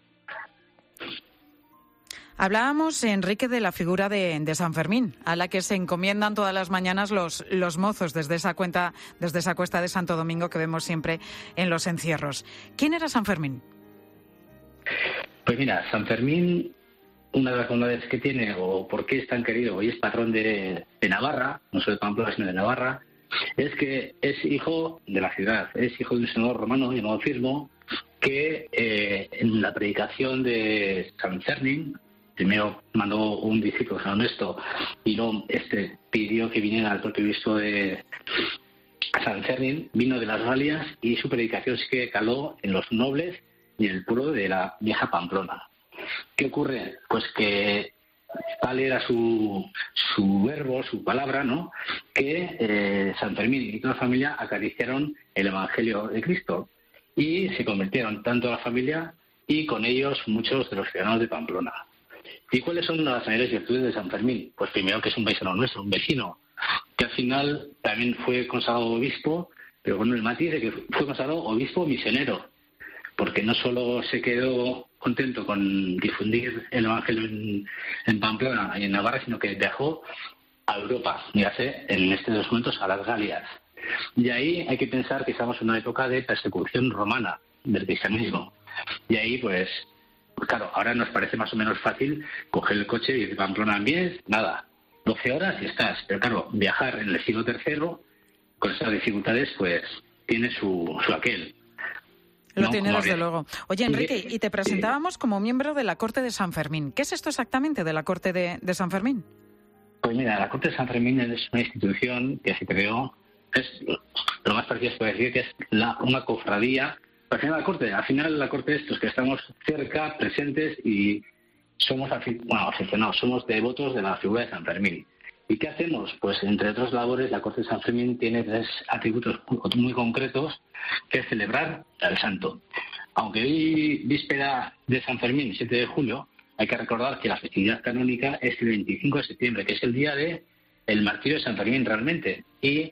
Speaker 10: Hablábamos, Enrique, de la figura de San Fermín, a la que se encomiendan todas las mañanas los mozos desde esa cuesta de Santo Domingo que vemos siempre en los encierros. ¿Quién era San Fermín?
Speaker 19: Pues mira, San Fermín, una de las bondades que tiene, o por qué es tan querido y es patrón de Navarra, no solo de Pamplona, sino de Navarra, es que es hijo de la ciudad, es hijo de un senador romano llamado Firmo, que en la predicación de San Fermín, primero mandó un discípulo, San Honesto, y luego pidió que viniera al propio obispo de San Fermín, vino de las Galias, y su predicación sí que caló en los nobles y en el pueblo de la vieja Pamplona. ¿Qué ocurre? Pues que tal era su verbo, su palabra, ¿no?, que San Fermín y toda la familia acariciaron el Evangelio de Cristo y se convirtieron tanto la familia y con ellos muchos de los ciudadanos de Pamplona. ¿Y cuáles son las mayores virtudes de San Fermín? Pues primero que es un paisano nuestro, un vecino, que al final también fue consagrado obispo, pero con el matiz de que fue consagrado obispo misionero, porque no solo se quedó contento con difundir el Evangelio en Pamplona y en Navarra, sino que viajó a Europa, dígase en estos momentos a las Galias. Y ahí hay que pensar que estamos en una época de persecución romana del cristianismo. Y ahí pues claro, ahora nos parece más o menos fácil coger el coche y ir de Pamplona a Mies, 12 horas y estás. Pero claro, viajar en el siglo III con esas dificultades, pues tiene su aquel.
Speaker 10: Lo tiene desde luego. Oye, Enrique, y te presentábamos como miembro de la Corte de San Fermín. ¿Qué es esto exactamente de la Corte de San Fermín?
Speaker 19: Pues mira, la Corte de San Fermín es una institución que se creó, es lo más parecido se puede decir que es una cofradía. Al final la corte estos que estamos cerca, presentes y somos aficionados, somos devotos de la figura de San Fermín. ¿Y qué hacemos? Pues entre otras labores la corte de San Fermín tiene 3 atributos muy concretos, que es celebrar al santo. Aunque hoy víspera de San Fermín, 7 de julio, hay que recordar que la festividad canónica es el 25 de septiembre, que es el día del martirio de San Fermín realmente. Y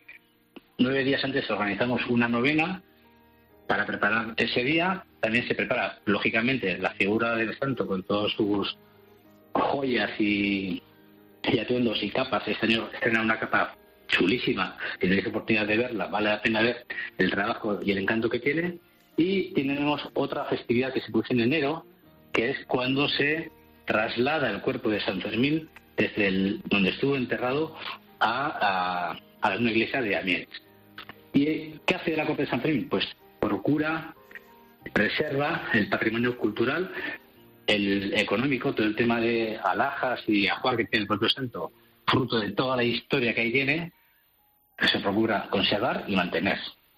Speaker 19: 9 días antes organizamos una novena para preparar ese día. También se prepara, lógicamente, la figura del santo con todas sus joyas y atuendos y capas. Este año estrena una capa chulísima. Si tenéis oportunidad de verla, vale la pena ver el trabajo y el encanto que tiene. Y tenemos otra festividad que se produce en enero, que es cuando se traslada el cuerpo de San Fermín desde donde estuvo enterrado a una iglesia de Amiens. ¿Y qué hace la Corte de San Fermín? Pues procura, preserva el patrimonio cultural el económico, todo el tema de alhajas y ajuar que tiene el propio santo, fruto de toda la historia que ahí tiene, se procura conservar y mantener.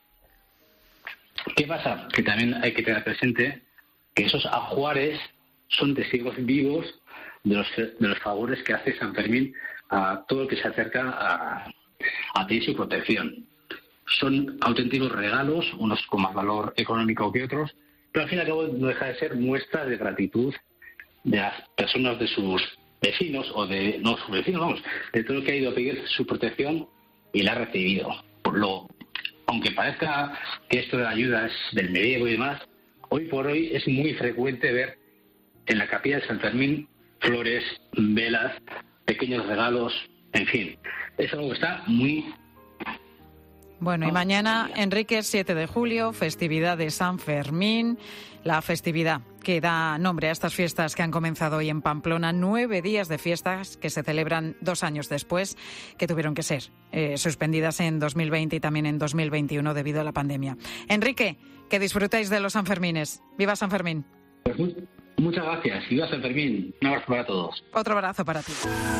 Speaker 19: ¿Qué pasa? Que también hay que tener presente que esos ajuares son testigos vivos de los favores que hace San Fermín a todo el que se acerca a pedir su protección. Son auténticos regalos, unos con más valor económico que otros, pero al fin y al cabo no deja de ser muestras de gratitud de las personas, de sus vecinos, o de, no sus vecinos, vamos, de todo el que ha ido a pedir su protección y la ha recibido. Aunque parezca que esto de la ayuda es del medievo y demás, hoy por hoy es muy frecuente ver en la capilla de San Fermín flores, velas, pequeños regalos, en fin. Es algo que está muy...
Speaker 10: Bueno, y mañana, Enrique, 7 de julio, festividad de San Fermín, la festividad que da nombre a estas fiestas que han comenzado hoy en Pamplona, 9 días de fiestas que se celebran 2 años después, que tuvieron que ser suspendidas en 2020 y también en 2021 debido a la pandemia. Enrique, que disfrutéis de los Sanfermines. ¡Viva San Fermín!
Speaker 19: Pues muchas gracias. ¡Viva San Fermín! Un abrazo para todos.
Speaker 10: Otro abrazo para ti.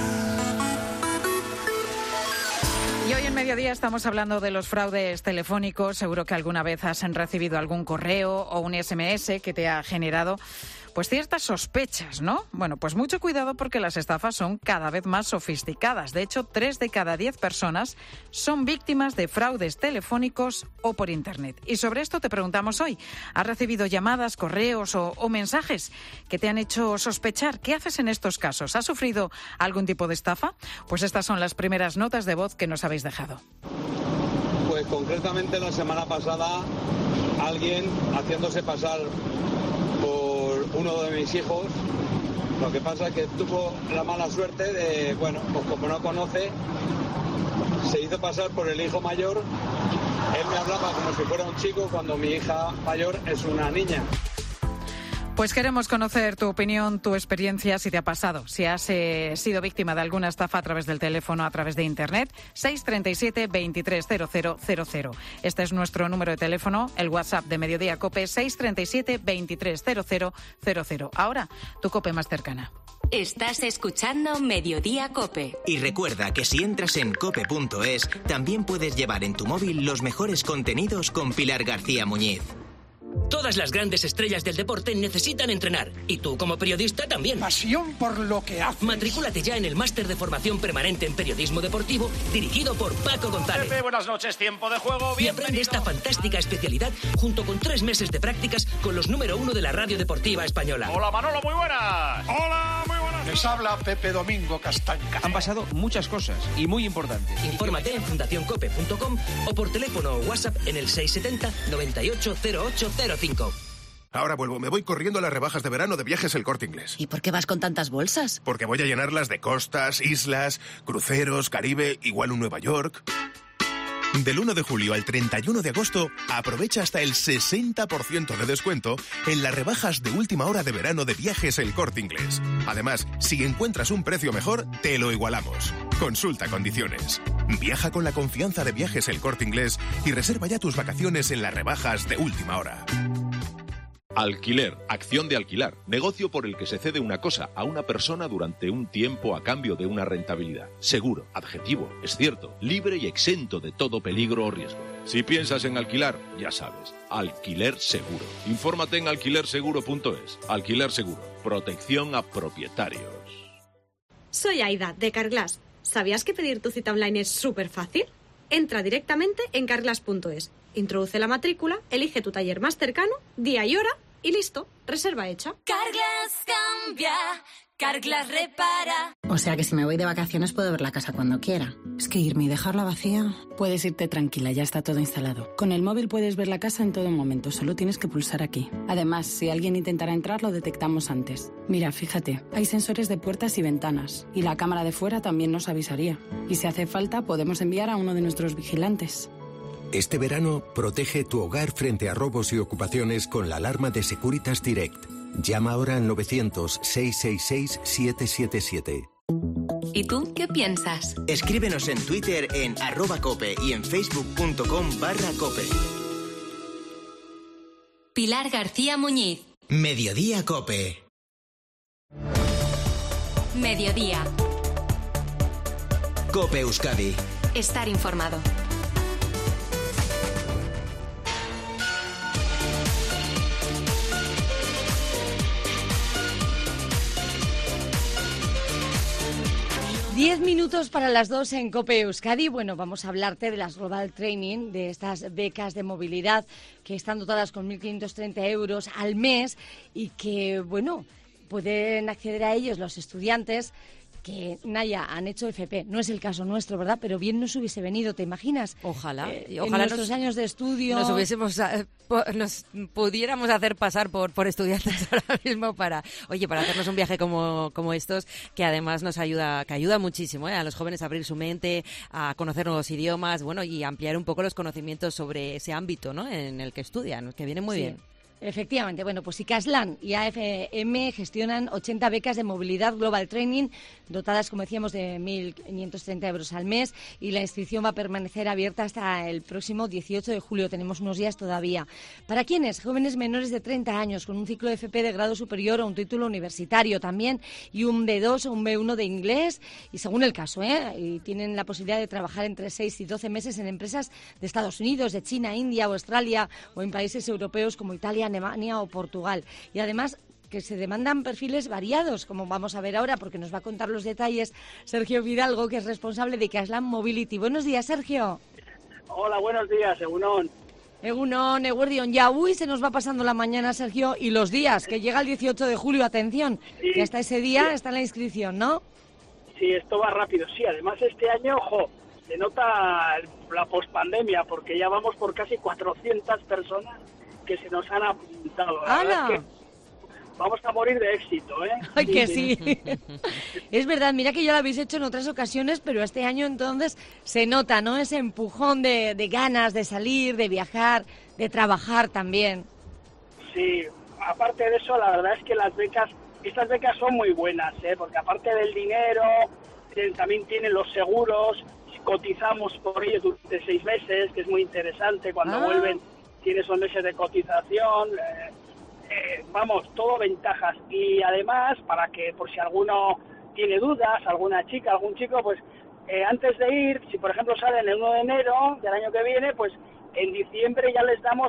Speaker 10: Y hoy en Mediodía estamos hablando de los fraudes telefónicos. Seguro que alguna vez has recibido algún correo o un SMS que te ha generado pues ciertas sospechas, ¿no? Bueno, pues mucho cuidado porque las estafas son cada vez más sofisticadas. De hecho, 3 de cada 10 personas son víctimas de fraudes telefónicos o por Internet. Y sobre esto te preguntamos hoy. ¿Has recibido llamadas, correos o mensajes que te han hecho sospechar? ¿Qué haces en estos casos? ¿Has sufrido algún tipo de estafa? Pues estas son las primeras notas de voz que nos habéis dejado.
Speaker 20: Pues concretamente la semana pasada alguien haciéndose pasar por uno de mis hijos, lo que pasa es que tuvo la mala suerte de, bueno, pues como no conoce, se hizo pasar por el hijo mayor. Él me hablaba como si fuera un chico cuando mi hija mayor es una niña.
Speaker 10: Pues queremos conocer tu opinión, tu experiencia, si te ha pasado, si has sido víctima de alguna estafa a través del teléfono, a través de Internet. 637 230000. Este es nuestro número de teléfono, el WhatsApp de Mediodía COPE, 637 230000. Ahora, tu COPE más cercana.
Speaker 5: Estás escuchando Mediodía COPE.
Speaker 2: Y recuerda que si entras en cope.es, también puedes llevar en tu móvil los mejores contenidos con Pilar García Muñiz.
Speaker 21: Todas las grandes estrellas del deporte necesitan entrenar. Y tú, como periodista, también.
Speaker 22: Pasión por lo que haces.
Speaker 21: Matrículate ya en el máster de formación permanente en periodismo deportivo, dirigido por Paco González.
Speaker 23: Pepe, buenas noches, tiempo de juego.
Speaker 21: Y aprende esta fantástica especialidad junto con 3 meses de prácticas con los número 1 de la radio deportiva española.
Speaker 23: Hola, Manolo, muy buenas.
Speaker 22: Hola, muy buenas. Les habla Pepe Domingo Castaño.
Speaker 24: Han pasado muchas cosas y muy importantes.
Speaker 21: Infórmate en fundacioncope.com o por teléfono o WhatsApp en el 670 98 0805.
Speaker 25: Ahora vuelvo, me voy corriendo a las rebajas de verano de Viajes El Corte Inglés.
Speaker 26: ¿Y por qué vas con tantas bolsas?
Speaker 25: Porque voy a llenarlas de costas, islas, cruceros, Caribe, igual un Nueva York. Del 1 de julio al 31 de agosto, aprovecha hasta el 60% de descuento en las rebajas de última hora de verano de Viajes El Corte Inglés. Además, si encuentras un precio mejor, te lo igualamos. Consulta condiciones. Viaja con la confianza de Viajes El Corte Inglés y reserva ya tus vacaciones en las rebajas de última hora.
Speaker 27: Alquiler, acción de alquilar, negocio por el que se cede una cosa a una persona durante un tiempo a cambio de una rentabilidad. Seguro, adjetivo, es cierto, libre y exento de todo peligro o riesgo. Si piensas en alquilar, ya sabes, alquiler seguro. Infórmate en alquilerseguro.es. Alquiler seguro, protección a propietarios.
Speaker 28: Soy Aida, de Carglass. ¿Sabías que pedir tu cita online es súper fácil? Entra directamente en carglass.es, introduce la matrícula, elige tu taller más cercano, día y hora y listo, reserva hecha.
Speaker 5: Carglass cambia, Carglass repara.
Speaker 29: O sea que si me voy de vacaciones puedo ver la casa cuando quiera. Es que irme y dejarla vacía... Puedes irte tranquila, ya está todo instalado. Con el móvil puedes ver la casa en todo momento, solo tienes que pulsar aquí. Además, si alguien intentara entrar, lo detectamos antes. Mira, fíjate, hay sensores de puertas y ventanas. Y la cámara de fuera también nos avisaría. Y si hace falta, podemos enviar a uno de nuestros vigilantes.
Speaker 30: Este verano, protege tu hogar frente a robos y ocupaciones con la alarma de Securitas Direct. Llama ahora al 900-666-777.
Speaker 5: ¿Y tú qué piensas?
Speaker 2: Escríbenos en Twitter en @cope y en facebook.com/cope.
Speaker 5: Pilar García Muñiz.
Speaker 2: Mediodía COPE.
Speaker 5: Mediodía.
Speaker 2: COPE Euskadi.
Speaker 5: Estar informado.
Speaker 1: Diez minutos para las 2 en COPE Euskadi. Bueno, vamos a hablarte de las Global Training, de estas becas de movilidad que están dotadas con 1.530 euros al mes y que, bueno, pueden acceder a ellos los estudiantes que, Naya, han hecho FP. No es el caso nuestro, ¿verdad? Pero bien nos hubiese venido, ¿te imaginas?
Speaker 3: Ojalá.
Speaker 1: En
Speaker 3: Ojalá
Speaker 1: nuestros años de estudio
Speaker 3: nos pudiéramos hacer pasar por estudiantes ahora mismo para hacernos un viaje como estos, que además que ayuda muchísimo, a los jóvenes a abrir su mente, a conocer nuevos idiomas, bueno, y ampliar un poco los conocimientos sobre ese ámbito, ¿no?, en el que estudian, que viene muy bien.
Speaker 1: Efectivamente. Bueno, pues ICASLAN y AFM gestionan 80 becas de movilidad Global Training, dotadas, como decíamos, de 1.530 euros al mes, y la inscripción va a permanecer abierta hasta el próximo 18 de julio. Tenemos unos días todavía. ¿Para quiénes? Jóvenes menores de 30 años, con un ciclo de FP de grado superior o un título universitario también, y un B2 o un B1 de inglés, y según el caso, y tienen la posibilidad de trabajar entre 6 y 12 meses en empresas de Estados Unidos, de China, India o Australia, o en países europeos como Italia, Alemania o Portugal. Y además que se demandan perfiles variados, como vamos a ver ahora, porque nos va a contar los detalles Sergio Fidalgo, que es responsable de ICASLAN Mobility. Buenos días, Sergio.
Speaker 4: Hola, buenos días, Egunon.
Speaker 1: Eguerdión. Ya, se nos va pasando la mañana, Sergio, y los días, que llega el 18 de julio, atención, sí, que hasta ese día está la inscripción, ¿no?
Speaker 4: Sí, esto va rápido, sí. Además, este año, se nota la pospandemia, porque ya vamos por casi 400 personas que se nos han apuntado. La verdad es que vamos a morir de éxito, ¿eh?
Speaker 1: Ay, que sí. Es verdad, mira que ya lo habéis hecho en otras ocasiones, pero este año entonces se nota, ¿no?, ese empujón de ganas de salir, de viajar, de trabajar también.
Speaker 4: Sí, aparte de eso, la verdad es que estas becas son muy buenas, porque aparte del dinero, también tienen los seguros, cotizamos por ellos durante 6 meses, que es muy interesante. Cuando vuelven tiene esos meses de cotización, vamos, todo ventajas. Y además, para que por si alguno tiene dudas, alguna chica, algún chico, pues antes de ir, si por ejemplo salen el 1 de enero del año que viene, pues en diciembre ya les damos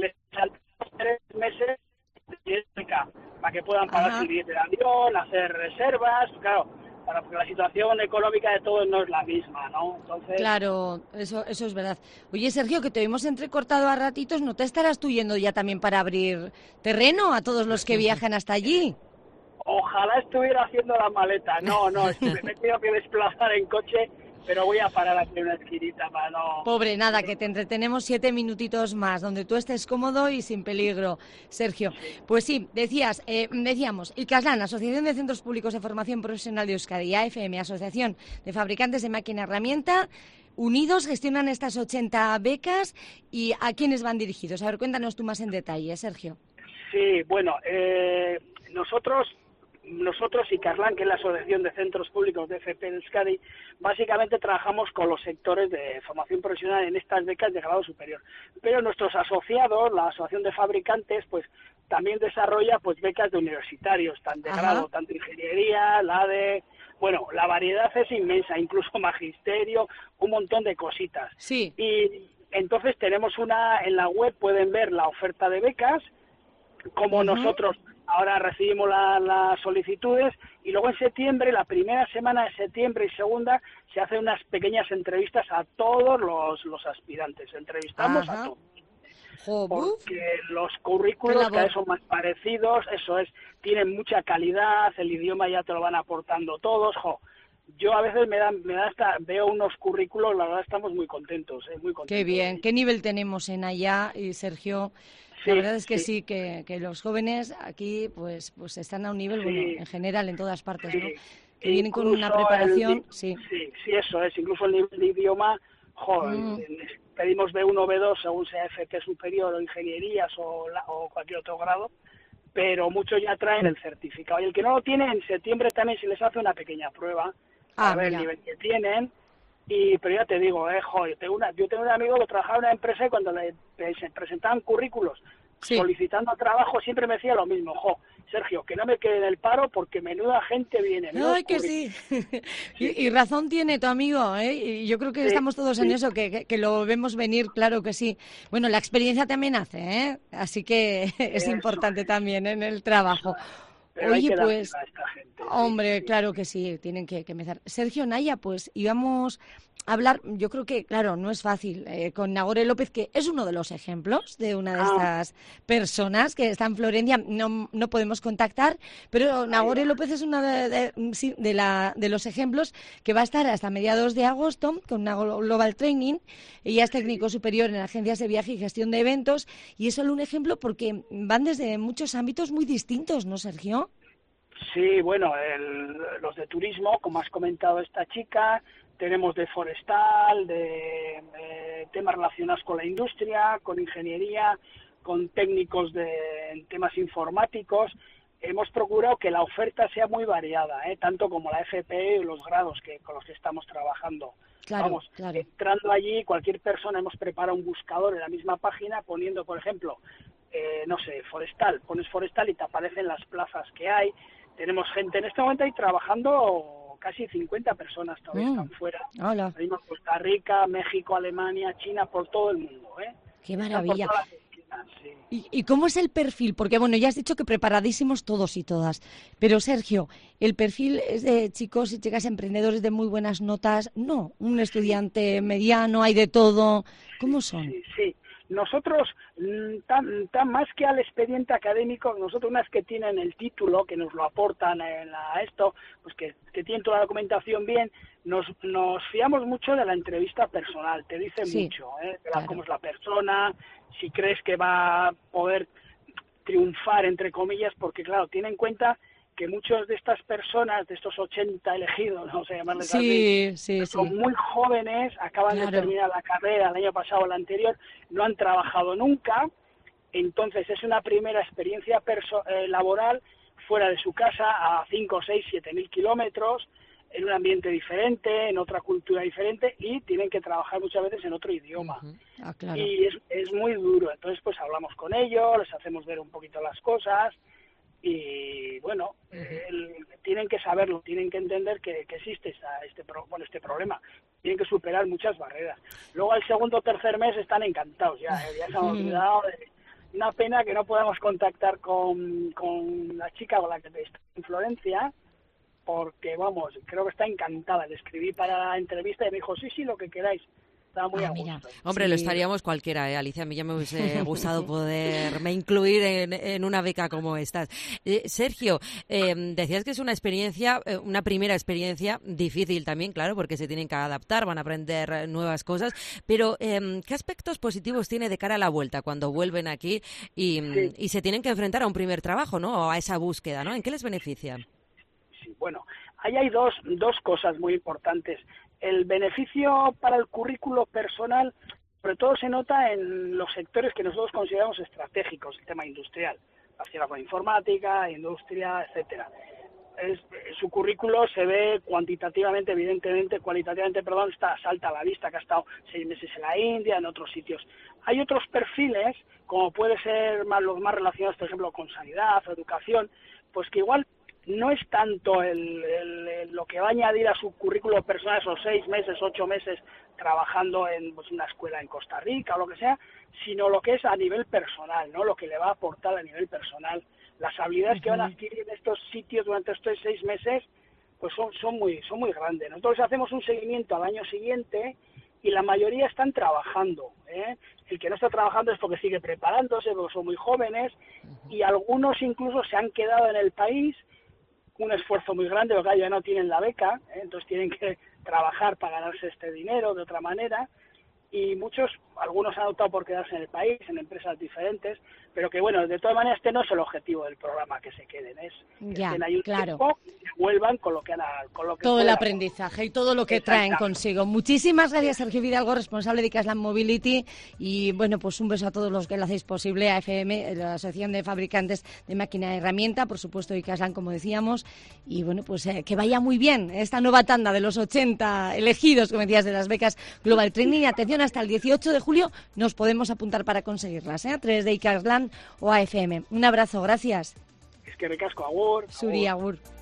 Speaker 4: 3 meses de beca, para que puedan pagar su billete de avión, hacer reservas, claro, porque la situación económica de todos no es la misma, ¿no? Entonces...
Speaker 1: Claro, eso es verdad. Oye, Sergio, que te hemos entrecortado a ratitos, ¿no te estarás tú yendo ya también para abrir terreno a todos los que viajan hasta allí?
Speaker 4: Ojalá estuviera haciendo la maleta. No, me he tenido que desplazar en coche, pero voy a parar aquí en una esquinita para no...
Speaker 1: Pobre, nada, que te entretenemos 7 minutitos más, donde tú estés cómodo y sin peligro, Sergio. Pues sí, decíamos, ICASLAN, Asociación de Centros Públicos de Formación Profesional de Euskadi, AFM, Asociación de Fabricantes de Máquina Herramienta, unidos gestionan estas 80 becas. ¿Y a quiénes van dirigidos? A ver, cuéntanos tú más en detalle, Sergio.
Speaker 4: Sí, bueno, nosotros ICASLAN, que es la Asociación de Centros Públicos de FP de Euskadi, básicamente trabajamos con los sectores de formación profesional en estas becas de grado superior. Pero nuestros asociados, la Asociación de Fabricantes, pues también desarrolla pues becas de universitarios, tanto de grado, tanto ingeniería, bueno, la variedad es inmensa, incluso magisterio, un montón de cositas.
Speaker 1: Sí.
Speaker 4: Y entonces tenemos en la web pueden ver la oferta de becas, como nosotros ahora recibimos las solicitudes, y luego en septiembre, la primera semana de septiembre y segunda, se hacen unas pequeñas entrevistas a todos los aspirantes. Entrevistamos a todos. Porque los currículos cada vez son más parecidos, eso es, tienen mucha calidad, el idioma ya te lo van aportando todos. Yo a veces veo unos currículos, la verdad estamos muy contentos, muy contentos.
Speaker 1: Qué bien, ¿qué nivel tenemos en allá, Sergio? La verdad es que sí, que los jóvenes aquí pues están a un nivel, bueno, en general en todas partes, ¿no? Que vienen con una preparación,
Speaker 4: Sí, eso es, incluso el nivel de idioma, pedimos B1, B2 según sea FP superior o ingenierías o cualquier otro grado, pero muchos ya traen el certificado. Y el que no lo tiene, en septiembre también se les hace una pequeña prueba a ver el nivel que tienen. Pero ya te digo, yo tengo un amigo que trabajaba en una empresa y cuando se presentaban currículos solicitando trabajo, siempre me decía lo mismo, Sergio, que no me quede en el paro porque menuda gente viene.
Speaker 1: ¡Ay, que sí! y razón tiene tu amigo, ¿eh? Y yo creo que estamos todos en eso, que lo vemos venir, claro que sí. Bueno, la experiencia también hace, ¿eh? Así que es importante también en el trabajo.
Speaker 4: Pero
Speaker 1: oye,
Speaker 4: hay que
Speaker 1: pues,
Speaker 4: a esta gente,
Speaker 1: hombre, claro que sí, tienen que empezar. Sergio, Naya, pues íbamos a hablar, yo creo que, claro, no es fácil, con Nagore López, que es uno de los ejemplos de una de estas personas que está en Florencia, no podemos contactar, pero Nagore López es una de los ejemplos que va a estar hasta mediados de agosto con una Global Training. Ella es técnico superior en agencias de viaje y gestión de eventos, y es solo un ejemplo porque van desde muchos ámbitos muy distintos, ¿no, Sergio?
Speaker 4: Sí, bueno, los de turismo, como has comentado esta chica, tenemos de forestal, de temas relacionados con la industria, con ingeniería, con técnicos en temas informáticos. Hemos procurado que la oferta sea muy variada, tanto como la FP y los grados con los que estamos trabajando.
Speaker 1: Claro.
Speaker 4: Entrando allí, cualquier persona, hemos preparado un buscador en la misma página poniendo, por ejemplo, forestal, pones forestal y te aparecen las plazas que hay. Tenemos gente en este momento ahí trabajando, casi 50 personas todavía están fuera.
Speaker 1: Hola.
Speaker 4: Tenemos Costa Rica, México, Alemania, China, por todo el mundo.
Speaker 1: ¡Qué maravilla!
Speaker 4: Sí.
Speaker 1: ¿Y cómo es el perfil? Porque, bueno, ya has dicho que preparadísimos todos y todas. Pero, Sergio, ¿el perfil es de chicos y chicas emprendedores de muy buenas notas? No, un estudiante mediano, hay de todo. ¿Cómo son?
Speaker 4: Sí. Nosotros, tan más que al expediente académico, nosotros una vez que tienen el título, que nos lo aportan pues que tienen toda la documentación bien, nos fiamos mucho de la entrevista personal, te dice mucho,
Speaker 1: claro.
Speaker 4: Cómo es la persona, si crees que va a poder triunfar, entre comillas, porque claro, tiene en cuenta que muchos de estas personas, de estos 80 elegidos, vamos a llamarles así, son muy jóvenes, acaban de terminar la carrera el año pasado o el anterior, no han trabajado nunca, entonces es una primera experiencia laboral fuera de su casa a 5, 6, 7 mil kilómetros, en un ambiente diferente, en otra cultura diferente, y tienen que trabajar muchas veces en otro idioma.
Speaker 1: Claro.
Speaker 4: Y es muy duro, entonces pues hablamos con ellos, les hacemos ver un poquito las cosas, y bueno, tienen que saberlo, tienen que entender que existe este problema, tienen que superar muchas barreras. Luego al segundo o tercer mes están encantados, ya se han olvidado. Una pena que no podamos contactar con la chica con la que está en Florencia, porque vamos, creo que está encantada. Le escribí para la entrevista y me dijo, sí, lo que queráis. Estaba muy a gusto.
Speaker 3: Hombre, lo estaríamos cualquiera, Alicia. A mí ya me hubiese gustado poderme incluir en una beca como estas. Sergio, decías que es una experiencia, una primera experiencia difícil también, claro, porque se tienen que adaptar, van a aprender nuevas cosas. Pero, ¿qué aspectos positivos tiene de cara a la vuelta cuando vuelven aquí y se tienen que enfrentar a un primer trabajo, ¿no? O a esa búsqueda, ¿no? ¿En qué les beneficia?
Speaker 4: Sí, bueno, ahí hay dos cosas muy importantes. El beneficio para el currículo personal, sobre todo se nota en los sectores que nosotros consideramos estratégicos, el tema industrial, relacionado con informática, industria, etcétera. Su currículo se ve cualitativamente, salta a la vista, que ha estado 6 meses en la India, en otros sitios. Hay otros perfiles, como puede ser los más relacionados, por ejemplo, con sanidad o educación, pues que igual no es tanto lo que va a añadir a su currículo personal esos 6 meses, 8 meses trabajando en una escuela en Costa Rica o lo que sea, sino lo que es a nivel personal, ¿no? Lo que le va a aportar a nivel personal. Las habilidades que van a adquirir en estos sitios durante estos 6 meses, pues son muy grandes. Nosotros hacemos un seguimiento al año siguiente y la mayoría están trabajando, El que no está trabajando es porque sigue preparándose, porque son muy jóvenes, y algunos incluso se han quedado en el país, un esfuerzo muy grande, porque ya no tienen la beca, entonces tienen que trabajar para ganarse este dinero de otra manera, y algunos han optado por quedarse en el país, en empresas diferentes, pero que bueno, de todas maneras este no es el objetivo del programa, que se queden, es que estén ahí un tiempo y vuelvan con lo que
Speaker 1: todo el aprendizaje y todo lo que traen consigo. Muchísimas gracias, Sergio Fidalgo, responsable de Caslan Mobility, y bueno, pues un beso a todos los que lo hacéis posible, a AFM, la Asociación de Fabricantes de Máquina y Herramienta, por supuesto, y Caslan, como decíamos, y bueno, pues que vaya muy bien esta nueva tanda de los 80 elegidos, como decías, de las becas Global Training. Atención, hasta el 18 de julio nos podemos apuntar para conseguirlas, a través de Ikerlan o AFM. Un abrazo, gracias.
Speaker 4: Es que recasco, agur.
Speaker 1: Suri, agur.